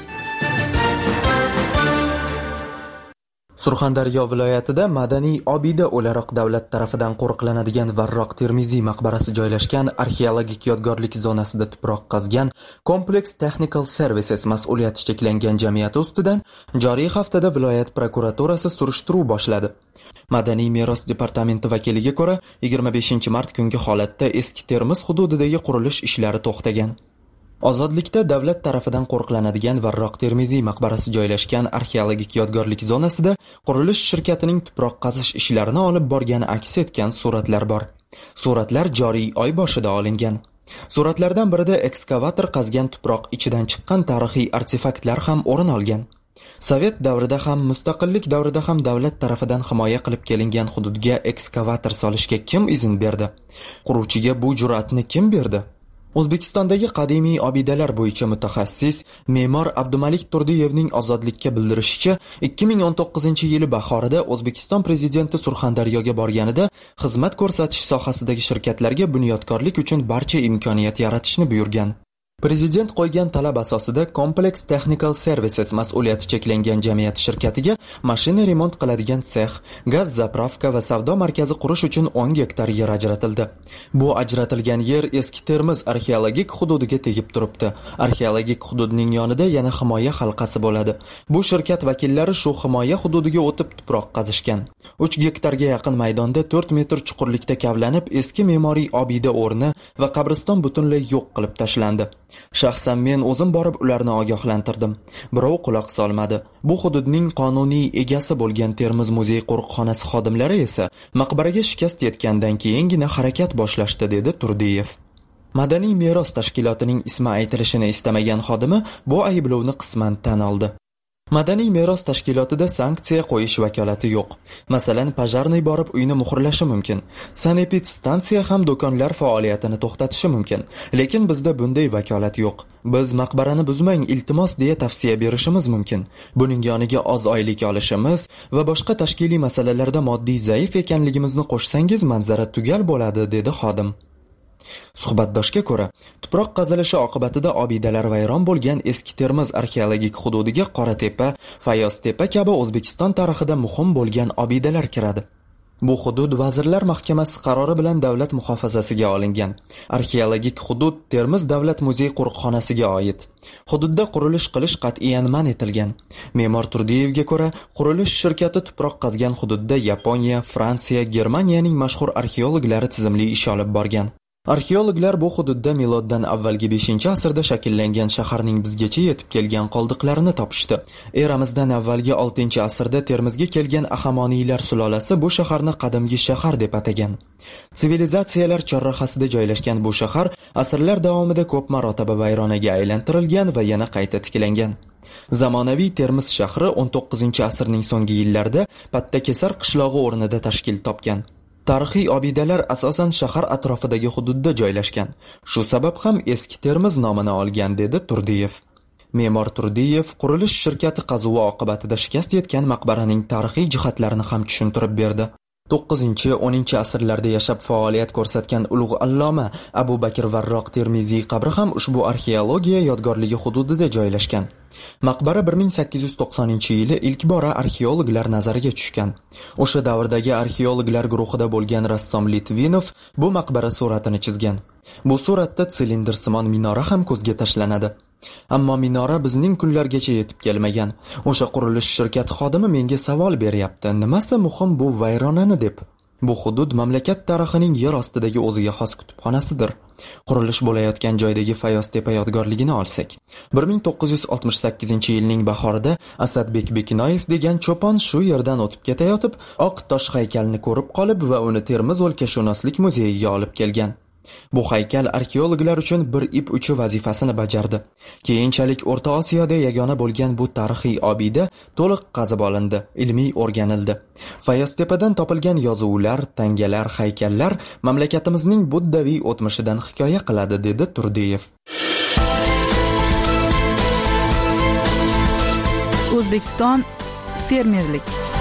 Surxondaryo viloyatida madaniy obida o'laroq davlat tarafidan qo'riqlanadigan Varroq Termiziy maqbarasi joylashgan arxeologik yodgorlik zonasida tuproq qazgan Complex Technical Services mas'uliyati cheklangan jamiyati ustidan joriy haftada viloyat prokuraturasi surishtiruv boshladi. Madaniy meros departamenti vakiliga ko'ra, yigirma beshinchi mart kungi holatda eski Termiz hududidagi qurilish ishlari to'xtagan. Ozodlikda davlat tarafidan qo'riqlanadigan Varroq Termiziy maqbarasi joylashgan arxeologik yodgorlik zonasida qurilish shirkatining tuproq qazish ishlarini olib borgani aks etgan suratlar bor. Suratlar joriy oy boshida olingan. Suratlardan birida ekskavator qazgan tuproq ichidan chiqqan tarixiy artefaktlar ham o'rin olgan. Sovet davrida ham, mustaqillik davrida ham davlat tarafidan himoya qilib kelingan hududga ekskavator solishga kim izn berdi? Quruvchiga bu jur'atni kim berdi? O'zbekistondagi qadimiy obidalar bo'yicha mutaxassis me'mor Abdumalik Turdiyevning Ozodlikka bildirishicha, ikki ming o'n to'qqizinchi yili bahorida O'zbekiston prezidenti Surxondaryoga borganida xizmat ko'rsatish sohasidagi shirkatlarga bunyodkorlik uchun barcha imkoniyat yaratishni buyurgan. Prezident qo'ygan talab asosida Complex Technical Services mas'uliyati cheklangan jamiyat shirkatiga mashina remont qiladigan sex, gaz zapravka va savdo markazi qurish uchun o'n gektar yer ajratildi. Bu ajratilgan yer eski Termiz arxeologik hududiga tegib turibdi. Arxeologik hududning yonida yana himoya halqasi bo'ladi. Bu shirkat vakillari shu himoya hududiga o'tib tuproq qazishgan. uch gektarga yaqin maydonda to'rt metr chuqurlikda kavlanib eski me'moriy obida o'rni va qabriston butunlay yo'q qilib tashlandi. Shaxsan men o'zim borib ularni ogohlantirdim. Birov quloq solmadi. Bu hududning qonuniy egasi bo'lgan Termiz muzey qo'riqxonasi xodimlari esa maqbaraga shikast yetgandan keyingina harakat boshlashdi, dedi Turdiyev. Madaniy meros tashkilotining ismi aytilishini istamagan xodimi bu ayblovni qisman tan oldi. Madaniy meros tashkilotida sanksiya qo'yish vakolati yo'q. Masalan, Pajarniy borib uyni muhrlashi mumkin. Sanepidstansiya ham do'konlar faoliyatini to'xtatishi mumkin. Lekin bizda bunday vakolat yo'q. Biz maqbarani buzmang, iltimos deya tavsiya berishimiz mumkin. Buning yoniga oz oylik olishimiz va boshqa tashkiliy masalalarda moddiy zaif ekanligimizni qo'shsangiz manzara tugal bo'ladi, dedi xodim. Suhbatdoshga ko'ra, tuproq qazilishi oqibatida obidalar vayron bo'lgan eski Termiz arxeologik hududiga Qoratepa, Fayoztepa kabi O'zbekiston tarixida muhim bo'lgan obidalar kiradi. Bu hudud Vazirlar Mahkamasi qarori bilan davlat muhofazasiga olingan. Arxeologik hudud Termiz davlat muzey qo'riqxonasiga oid. Hududda qurilish qilish qat'iyan man etilgan. Me'mor Turdiyevga ko'ra, qurilish shirkati tuproq qazgan hududda Yaponiya, Fransiya, Germaniyaning mashhur arxeologlari tizimli ish olib borgan. Arxeologlar bu hududda miloddan avvalgi beshinchi asrda shakllangan shaharning bizgacha yetib kelgan qoldiqlarini topishdi. Eramizdan avvalgi oltinchi asrda Termizga kelgan Ahamoniylar sulolasi bu shaharni qadimgi shahar deb atagan. Sivilizatsiyalar chorrahasida joylashgan bu shahar asrlar davomida ko'p marotaba vayronaga aylantirilgan va yana qayta tiklangan. Zamonaviy Termiz shahri o'n to'qqizinchi asrning so'nggi yillarida Pattakesar qishlog'i o'rnida tashkil topgan. Tarixiy obidalar asosan shahar atrofidagi hududda joylashgan. Shu sabab ham eski Termiz nomini olgan, dedi Turdiyev. Me'mor Turdiyev qurilish shirkati qazuvi oqibatida shikast yetgan maqbaraning tarixiy jihatlarini ham tushuntirib berdi. to'qqizinchi o'ninchi asrlarda yashab faoliyat ko'rsatgan ulug' alloma Abu Bakr Varroq Termiziy qabri ham ushbu arxeologiya yodgorligi hududida joylashgan. Maqbara bir ming sakkiz yuz to'qsoninchi yili ilk bora arxeologlar nazariga tushgan. O'sha davrdagi arxeologlar guruhida bo'lgan rassom Litvinov bu maqbara suratini chizgan. Bu suratda silindrsimon minora ham ko'zga tashlanadi. Ammo minora bizning kunlargacha yetib kelmagan. O'sha qurilish shirkati xodimi menga savol beryapti, nimasi muhim bu vayronani deb. Bu hudud mamlakat tarixining yer ostidagi o'ziga xos kutubxonasidir. Qurilish bo'layotgan joydagi Fayoztepa yodgorligini olsak, bir ming to'qqiz yuz oltmish sakkizinchi yilning bahorida Asadbek Bekinoyev degan cho'pon shu yerdan o'tib ketayotib, oq tosh haykalni ko'rib qolib va uni Termiz o'lkashunoslik muzeyiga olib kelgan. Bu haykal arxeologlar uchun bir ip uchi vazifasini bajardi. Keyinchalik O'rta Osiyoda yagona bo'lgan bu tarixiy obida to'liq qazib olindi, ilmiy o'rganildi. Fayoztepadan topilgan yozuvlar, tangalar, haykallar mamlakatimizning buddaviy o'tmishidan hikoya qiladi, dedi Turdiyev. O'zbekiston fermerlik.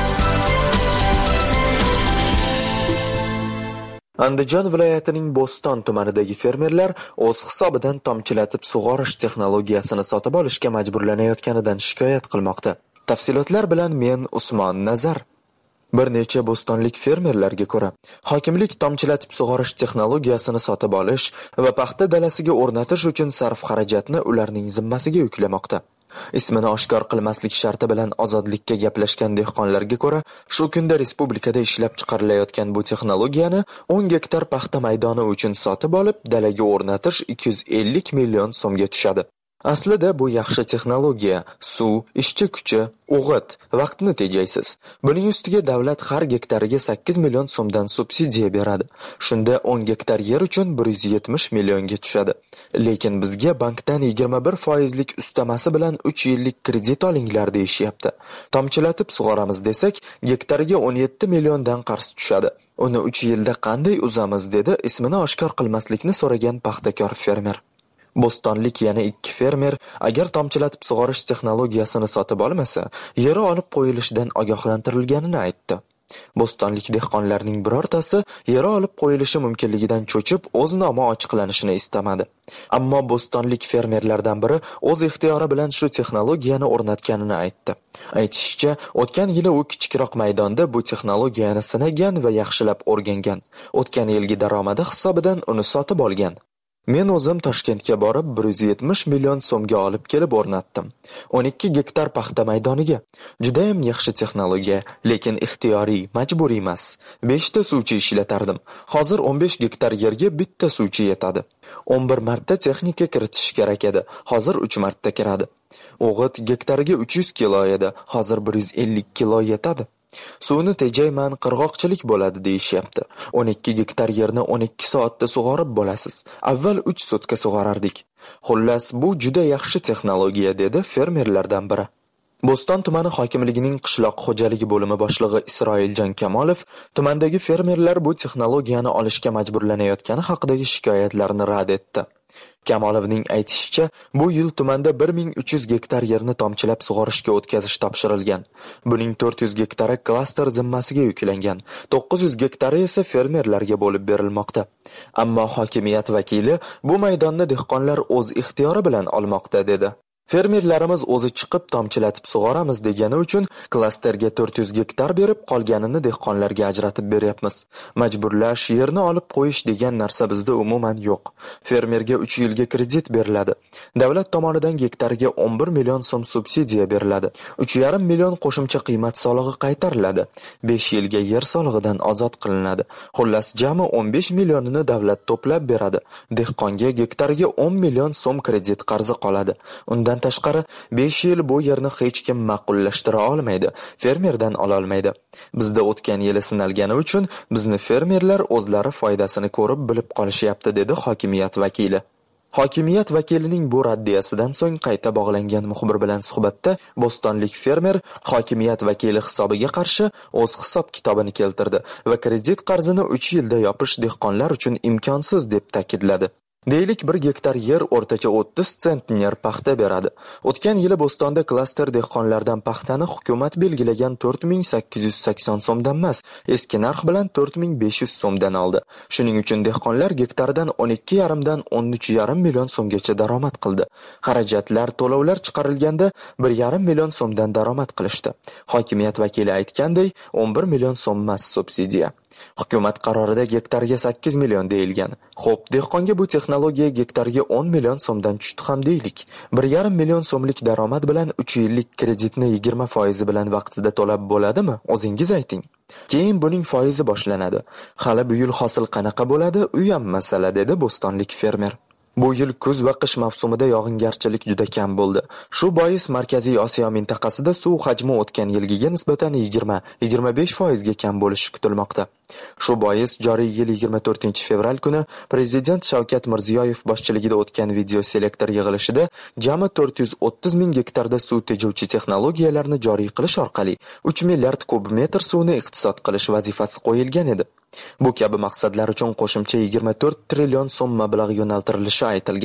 Andijon viloyatining Bo'ston tumanidagi fermerlar o'z hisobidan tomchilatib sug'orish texnologiyasini sotib olishga majburlanayotganidan shikoyat qilmoqda. Tafsilotlar bilan men Usmon Nazar. Bir necha bo'stonlik fermerlarga ko'ra, hokimlik tomchilatib sug'orish texnologiyasini sotib olish va paxta dalasiga o'rnatish uchun sarf xarajatni ularning zimmasiga yuklamoqda. Ismini oshkor qilmaslik sharti bilan ozodlikka gaplashgan dehqonlarga ko'ra, shu kunda respublikada ishlab chiqarilayotgan bu texnologiyani o'n gektar paxta maydoni uchun sotib olib, dalaga o'rnatish ikki yuz ellik million so'mga tushadi. Aslida bu yaxshi texnologiya, suv, ishchi kuchi, o'g'it, vaqtni tejaysiz. Buning ustiga davlat har gektariga sakkiz million so'mdan subsidiya beradi. Shunda o'n gektar yer uchun bir yuz yetmish millionga tushadi. Lekin bizga bankdan yigirma bir foizlik ustamasi bilan uch yillik kredit olinglar deyishyapti. Tomchilatib sug'oramiz desak, gektariga o'n yetti milliondan qarz tushadi. Uni uch yilda qanday uzamiz dedi ismini oshkor qilmaslikni so'ragan paxtakor fermer. Bo'stonlik yana ikki fermer agar tomchilatib sug'orish texnologiyasini sotib olmasa, yeri olib qo'yilishidan ogohlantirilganini aytdi. Bo'stonlik dehqonlarning birortasi yeri olib qo'yilishi mumkinligidan cho'chib, o'z nomi ochiqlanishini istamadi. Ammo bo'stonlik fermerlardan biri o'z ixtiyori bilan shu texnologiyani o'rnatganini aytdi. Aytishicha, o'tgan yili u kichikroq maydonda bu texnologiyani sinagan va yaxshilab o'rgangan. O'tgan yilgi daromadi hisobidan uni sotib olgan. Men o'zim Toshkentga borib bir yuz yetmish million so'mga olib kelib o'rnatdim. o'n ikki gektar paxta maydoniga. Juda ham yaxshi texnologiya, lekin ixtiyoriy, majburiy emas. besh ta suvchi ishlatardim. Hozir o'n besh gektar yerga bitta suvchi yetadi. o'n bir marta texnika kiritish kerak edi. Hozir uch marta kiradi. O'g'it gektariga uch yuz kilo edi. Hozir bir yuz ellik kilo yetadi. Suvni tejayman, qirg'oqchilik bo'ladi deyishyapti. o'n ikki gektar yerni o'n ikki soatda sug'orib bo'lasiz. Avval uch sutka sug'orardik. Xullas, bu juda yaxshi texnologiya dedi fermerlardan biri. Bo'ston tumani hokimligining qishloq xo'jaligi bo'limi boshlig'i Isroiljon Kamolov tumandagi fermerlar bu texnologiyani olishga majburlanayotgani haqidagi shikoyatlarni rad etdi. Kamolovning aytishicha, bu yil tumanda bir ming uch yuz gektar yerni tomchilab sug'orishga o'tkazish topshirilgan. Buning to'rt yuz gektari klaster zimmasiga yuklangan, to'qqiz yuz gektari esa fermerlarga bo'lib berilmoqda. Ammo hokimiyat vakili bu maydonni dehqonlar o'z ixtiyori bilan olmoqda dedi. Fermerlarimiz o'zi chiqib tomchilatib sug'oramiz degani uchun klasterga to'rt yuz gektar berib, qolganini dehqonlarga ajratib beryapmiz. Majburlash, yerni olib qo'yish degan narsa bizda umuman yo'q. Fermerga uch yilga kredit beriladi. Davlat tomonidan gektariga o'n bir million so'm subsidiya beriladi. uch yarim million qo'shimcha qiymat solig'i qaytariladi. besh yilga yer solig'idan ozod qilinadi. Xullas, jami o'n besh millionini davlat to'plab beradi. Dehqonga gektariga o'n million so'm kredit qarzi qoladi. Undan tashqari besh yil bu yerni hech kim ma'qullashtira olmaydi, fermerdan ola olmaydi. Bizda o'tgan yili sinalgani uchun bizni fermerlar o'zlari foydasini ko'rib bilib qolishyapti dedi hokimiyat vakili. Hokimiyat vakilining bu raddiyasidan so'ng qayta bog'langan muxbir bilan suhbatda bo'stonlik fermer hokimiyat vakili hisobiga qarshi o'z hisob kitobini keltirdi va kredit qarzini uch yilda yopish dehqonlar uchun imkonsiz deb ta'kidladi. Deylik bir gektar yer o'rtacha o'ttiz sentner paxta beradi. O'tgan yili Bo'stonda klaster dehqonlardan paxtani hukumat belgilagan to'rt ming sakkiz yuz sakson so'mdan emas, eski narx bilan to'rt ming besh yuz so'mdan oldi. Shuning uchun dehqonlar gektaridan o'n ikki yarim dan o'n uch yarim million so'mgacha daromad qildi. Xarajatlar, to'lovlar chiqarilganda bir yarim million so'mdan daromad qilishdi. Hokimiyat vakili aytganday, o'n bir million so'm emas subsidiya. Hukumat qarorida gektarga sakkiz million deyilgan. Xo'p, dehqonga bu texnologiya gektarga o'n million so'mdan tushdi ham deylik. bir yarim million so'mlik daromad bilan uch yillik kreditni yigirma foiz bilan vaqtida to'lab bo'ladimi? O'zingiz ayting. Keyin buning foizi boshlanadi. Hali bu yil hosil qanaqa bo'ladi? U ham masala dedi bo'stonlik fermer. Bu yil kuz va qish mavsumida yog'ingarchilik juda kam bo'ldi. Shu bois Markaziy Osiyo mintaqasida suv hajmi o'tgan yilgiga nisbatan yigirma yigirma besh foiz ga kam bo'lishi kutilmoqda. Shu bois joriy yil yigirma to'rtinchi fevral kuni Prezident Shavkat Mirziyoyev boshchiligida o'tgan video selektor yig'ilishida jami to'rt yuz o'ttiz ming gektarda suv tejovchi texnologiyalarni joriy qilish orqali uch milliard kub metr suvni iqtisod qilish vazifasi qo'yilgan edi. Bu kabi maqsadlar uchun qo'shimcha yigirma to'rt trillion so'm mablag' yo'naltirilishi aytilgan.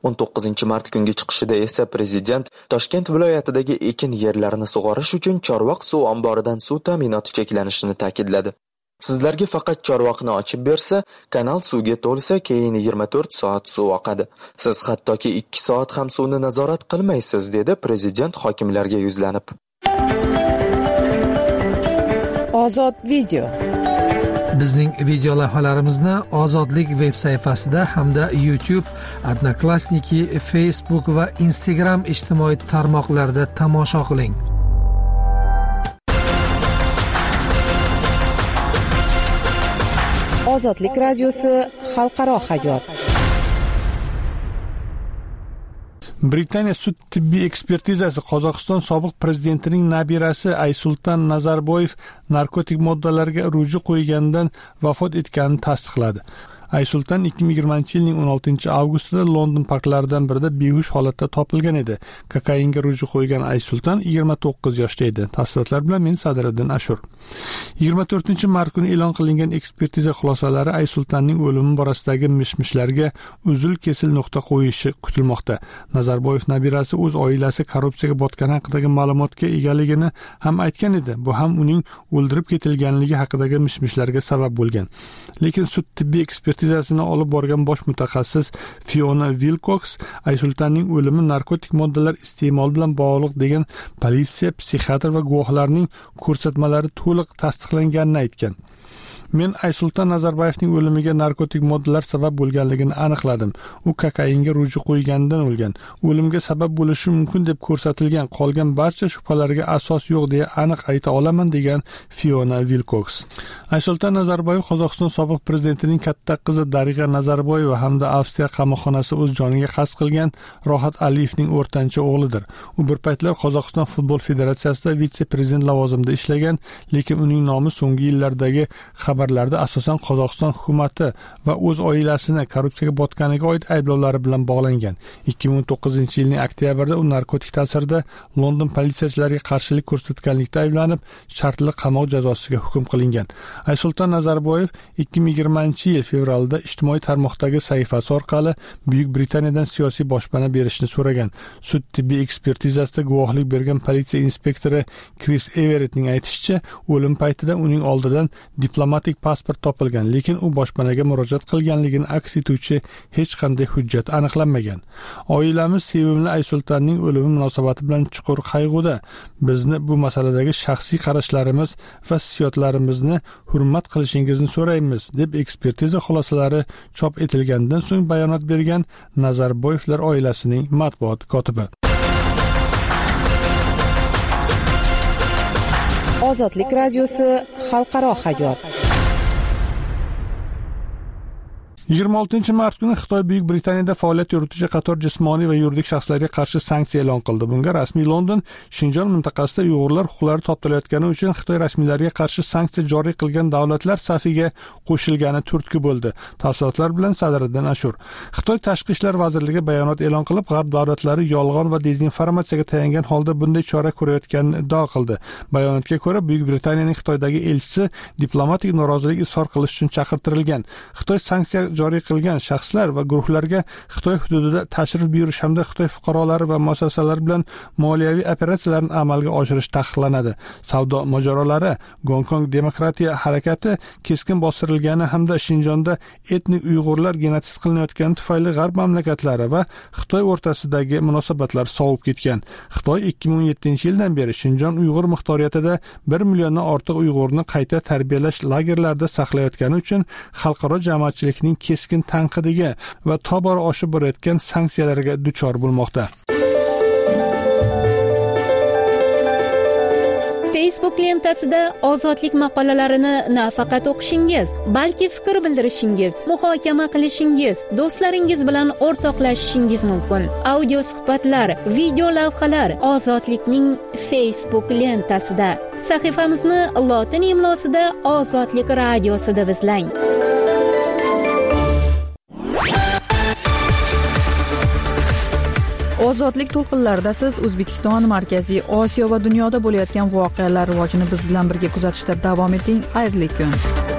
o'n to'qqizinchi mart kungi chiqishida esa prezident Toshkent viloyatidagi ekin yerlarini sug'orish uchun Chorvoq suv omboridan suv ta'minoti cheklanishini ta'kidladi. Sizlarga faqat Chorvoqni ochib bersa, kanal suvga to'lsa, keyin yigirma to'rt soat suv oqadi. Siz hattoki ikki soat ham suvni nazorat qilmaysiz, dedi prezident hokimlarga yuzlanib. Ozod video. Bizning video lavhalarimizni Ozodlik veb sayfasida hamda YouTube, Odnoklassniki, Facebook va Instagram ijtimoiy tarmoqlarida tomosha qiling. Ozodlik radiosi xalqaro hayot. Britaniya sud tibbiy ekspertizasi Qozog'iston sobiq prezidentining nabirasi Aysultan Nazarboyev narkotik moddalarga ruju qo'ygandan vafot etganini tasdiqladi. Aysultan ikki ming yigirmanchi yilning o'n oltinchi avgustida London parklaridan birida behush holatda topilgan edi. Kokainga ruju qo'ygan Aysultan yigirma to'qqiz yoshda edi. Tafsilotlar bilan men Sadiriddin Ashur. yigirma to'rtinchi mart kuni e'lon qilingan ekspertiza xulosalari Aysultanning o'limi borasidagi mish-mishlarga uzil-kesil nuqta qo'yishi kutilmoqda. Nazarboyev nabirasi o'z oilasi korrupsiyaga botgani haqidagi ma'lumotga egaligini ham aytgan edi. Bu ham uning o'ldirib ketilganligi haqidagi mish-mishlarga sabab bo'lgan. Lekin sud tibbiy ekspertizasini olib borgan bosh mutaxassis Fiona Wilcox Aysultanning o'limi narkotik moddalar iste'moli bilan bog'liq degan politsiya, psixiatr va guvohlarning ko'rsatmalari to'liq tasdiqlanganini aytgan. Men Aysultan Nazarboyevning o'limiga narkotik moddalar sabab bo'lganligini aniqladim. U kokainga ruju qo'ygandan o'lgan. O'limga sabab bo'lishi mumkin deb ko'rsatilgan qolgan barcha shubhalarga asos yo'q deya aniq ayta olaman, degan Fiona Wilcox. Aysultan Nazarboyev Qozog'iston sobiq prezidentining katta qizi Dariga Nazarboyeva hamda Avstriya qamoqxonasi o'z joniga qasd qilgan Rohat Aliyevning o'rtancha o'g'lidir. U bir paytlar Qozog'iston futbol federatsiyasida vitse-prezident lavozimida ishlagan, lekin uning nomi so'nggi yillardagi xabarlarda asosan Qozog'iston hukumati va o'z oilasini korrupsiyaga botganiga oid ayblovlari bilan bog'langan. ikki ming o'n to'qqizinchi yilning oktyabrida u narkotik ta'sirida London politsiyachilariga qarshilik ko'rsatganlikda ayblanib, shartli qamoq jazosiga hukm qilingan. Aysultan Nazarboyev ikki ming yigirmanchi yil fevralda ijtimoiy tarmoqdagi sahifasi orqali Buyuk Britaniyadan siyosiy boshpana berishni so'ragan. Sud tibbiy ekspertizasida guvohlik bergan politsiya inspektori Chris Everettning aytishicha, o'lim paytida uning oldidan diplomatik pasport topilgan, lekin u boshpanaga murojaat qilganligini aks etuvchi hech qanday hujjat aniqlanmagan. Oilamiz sevimli Aysultanning o'limi munosabati bilan chuqur qayg'uda. Bizni bu masaladagi shaxsiy qarashlarimiz va hissiyotlarimizni hurmat qilishingizni so'raymiz, deb ekspertiza xulosalari chop etilgandan so'ng bayonot bergan Nazarboyevlar oilasining matbuot kotibi. Ozodlik radiosi xalqaro hayot. yigirma oltinchi mart kuni Xitoy Buyuk Britaniyada faoliyat yurituvchi qator jismoniy va yuridik shaxslarga qarshi sanksiya e'lon qildi. Bunga rasmiy London Shinjon mintaqasida Uyg'urlar huquqlari toptalayotgani uchun Xitoy rasmiylariga qarshi sanksiya joriy qilgan davlatlar safiga qo'shilgani turtki bo'ldi. Tafsilotlar bilan Sadiriddin Ashur. Xitoy Tashqi ishlar vazirligi bayonot e'lon qilib, G'arb davlatlari yolg'on va dezinformatsiyaga tayangan holda bunday chora ko'rayotganini iddao qildi. Bayonotga ko'ra, Buyuk Britaniyaning Xitoydagi elchisi diplomatik norozilik izhor qilish uchun chaqirtirilgan. Xitoy sanksiya joriy qilgan shaxslar va guruhlarga Xitoy hududida tashrif buyurish hamda Xitoy fuqarolari va muassasalari bilan moliyaviy operatsiyalarni amalga oshirish taqiqlanadi. Savdo mojarolari, Gonkong demokratiya harakati keskin bostirilgani hamda Shinjonda etnik Uyg'urlar genotsid qilinayotgani tufayli G'arb mamlakatlari va Xitoy o'rtasidagi munosabatlar sovib ketgan. Xitoy ikki ming o'n yettinchi yildan beri Shinjon Uyg'ur miqdoriyatida bir milliondan ortiq Uyg'urni qayta tarbiyalash lagerlarida saqlayotgani uchun xalqaro jamoatchilikning keskin tanqidiga va tobora oshib borayotgan sanksiyalarga duchor bo'lmoqda. Facebook lentasida ozodlik maqolalarini nafaqat o'qishingiz, balki fikr bildirishingiz, muhokama qilishingiz, do'stlaringiz bilan o'rtoqlashishingiz mumkin. Audio suhbatlar, video lavhalar Ozodlikning Facebook lentasida. Sahifamizni lotin imlosida Ozodlik radiosida izlang. Ozodlik to'lqinlarida siz O'zbekiston, Markaziy Osiyo va dunyoda bo'layotgan voqealar rivojini biz bilan birga kuzatishda davom eting. Xayrli kun.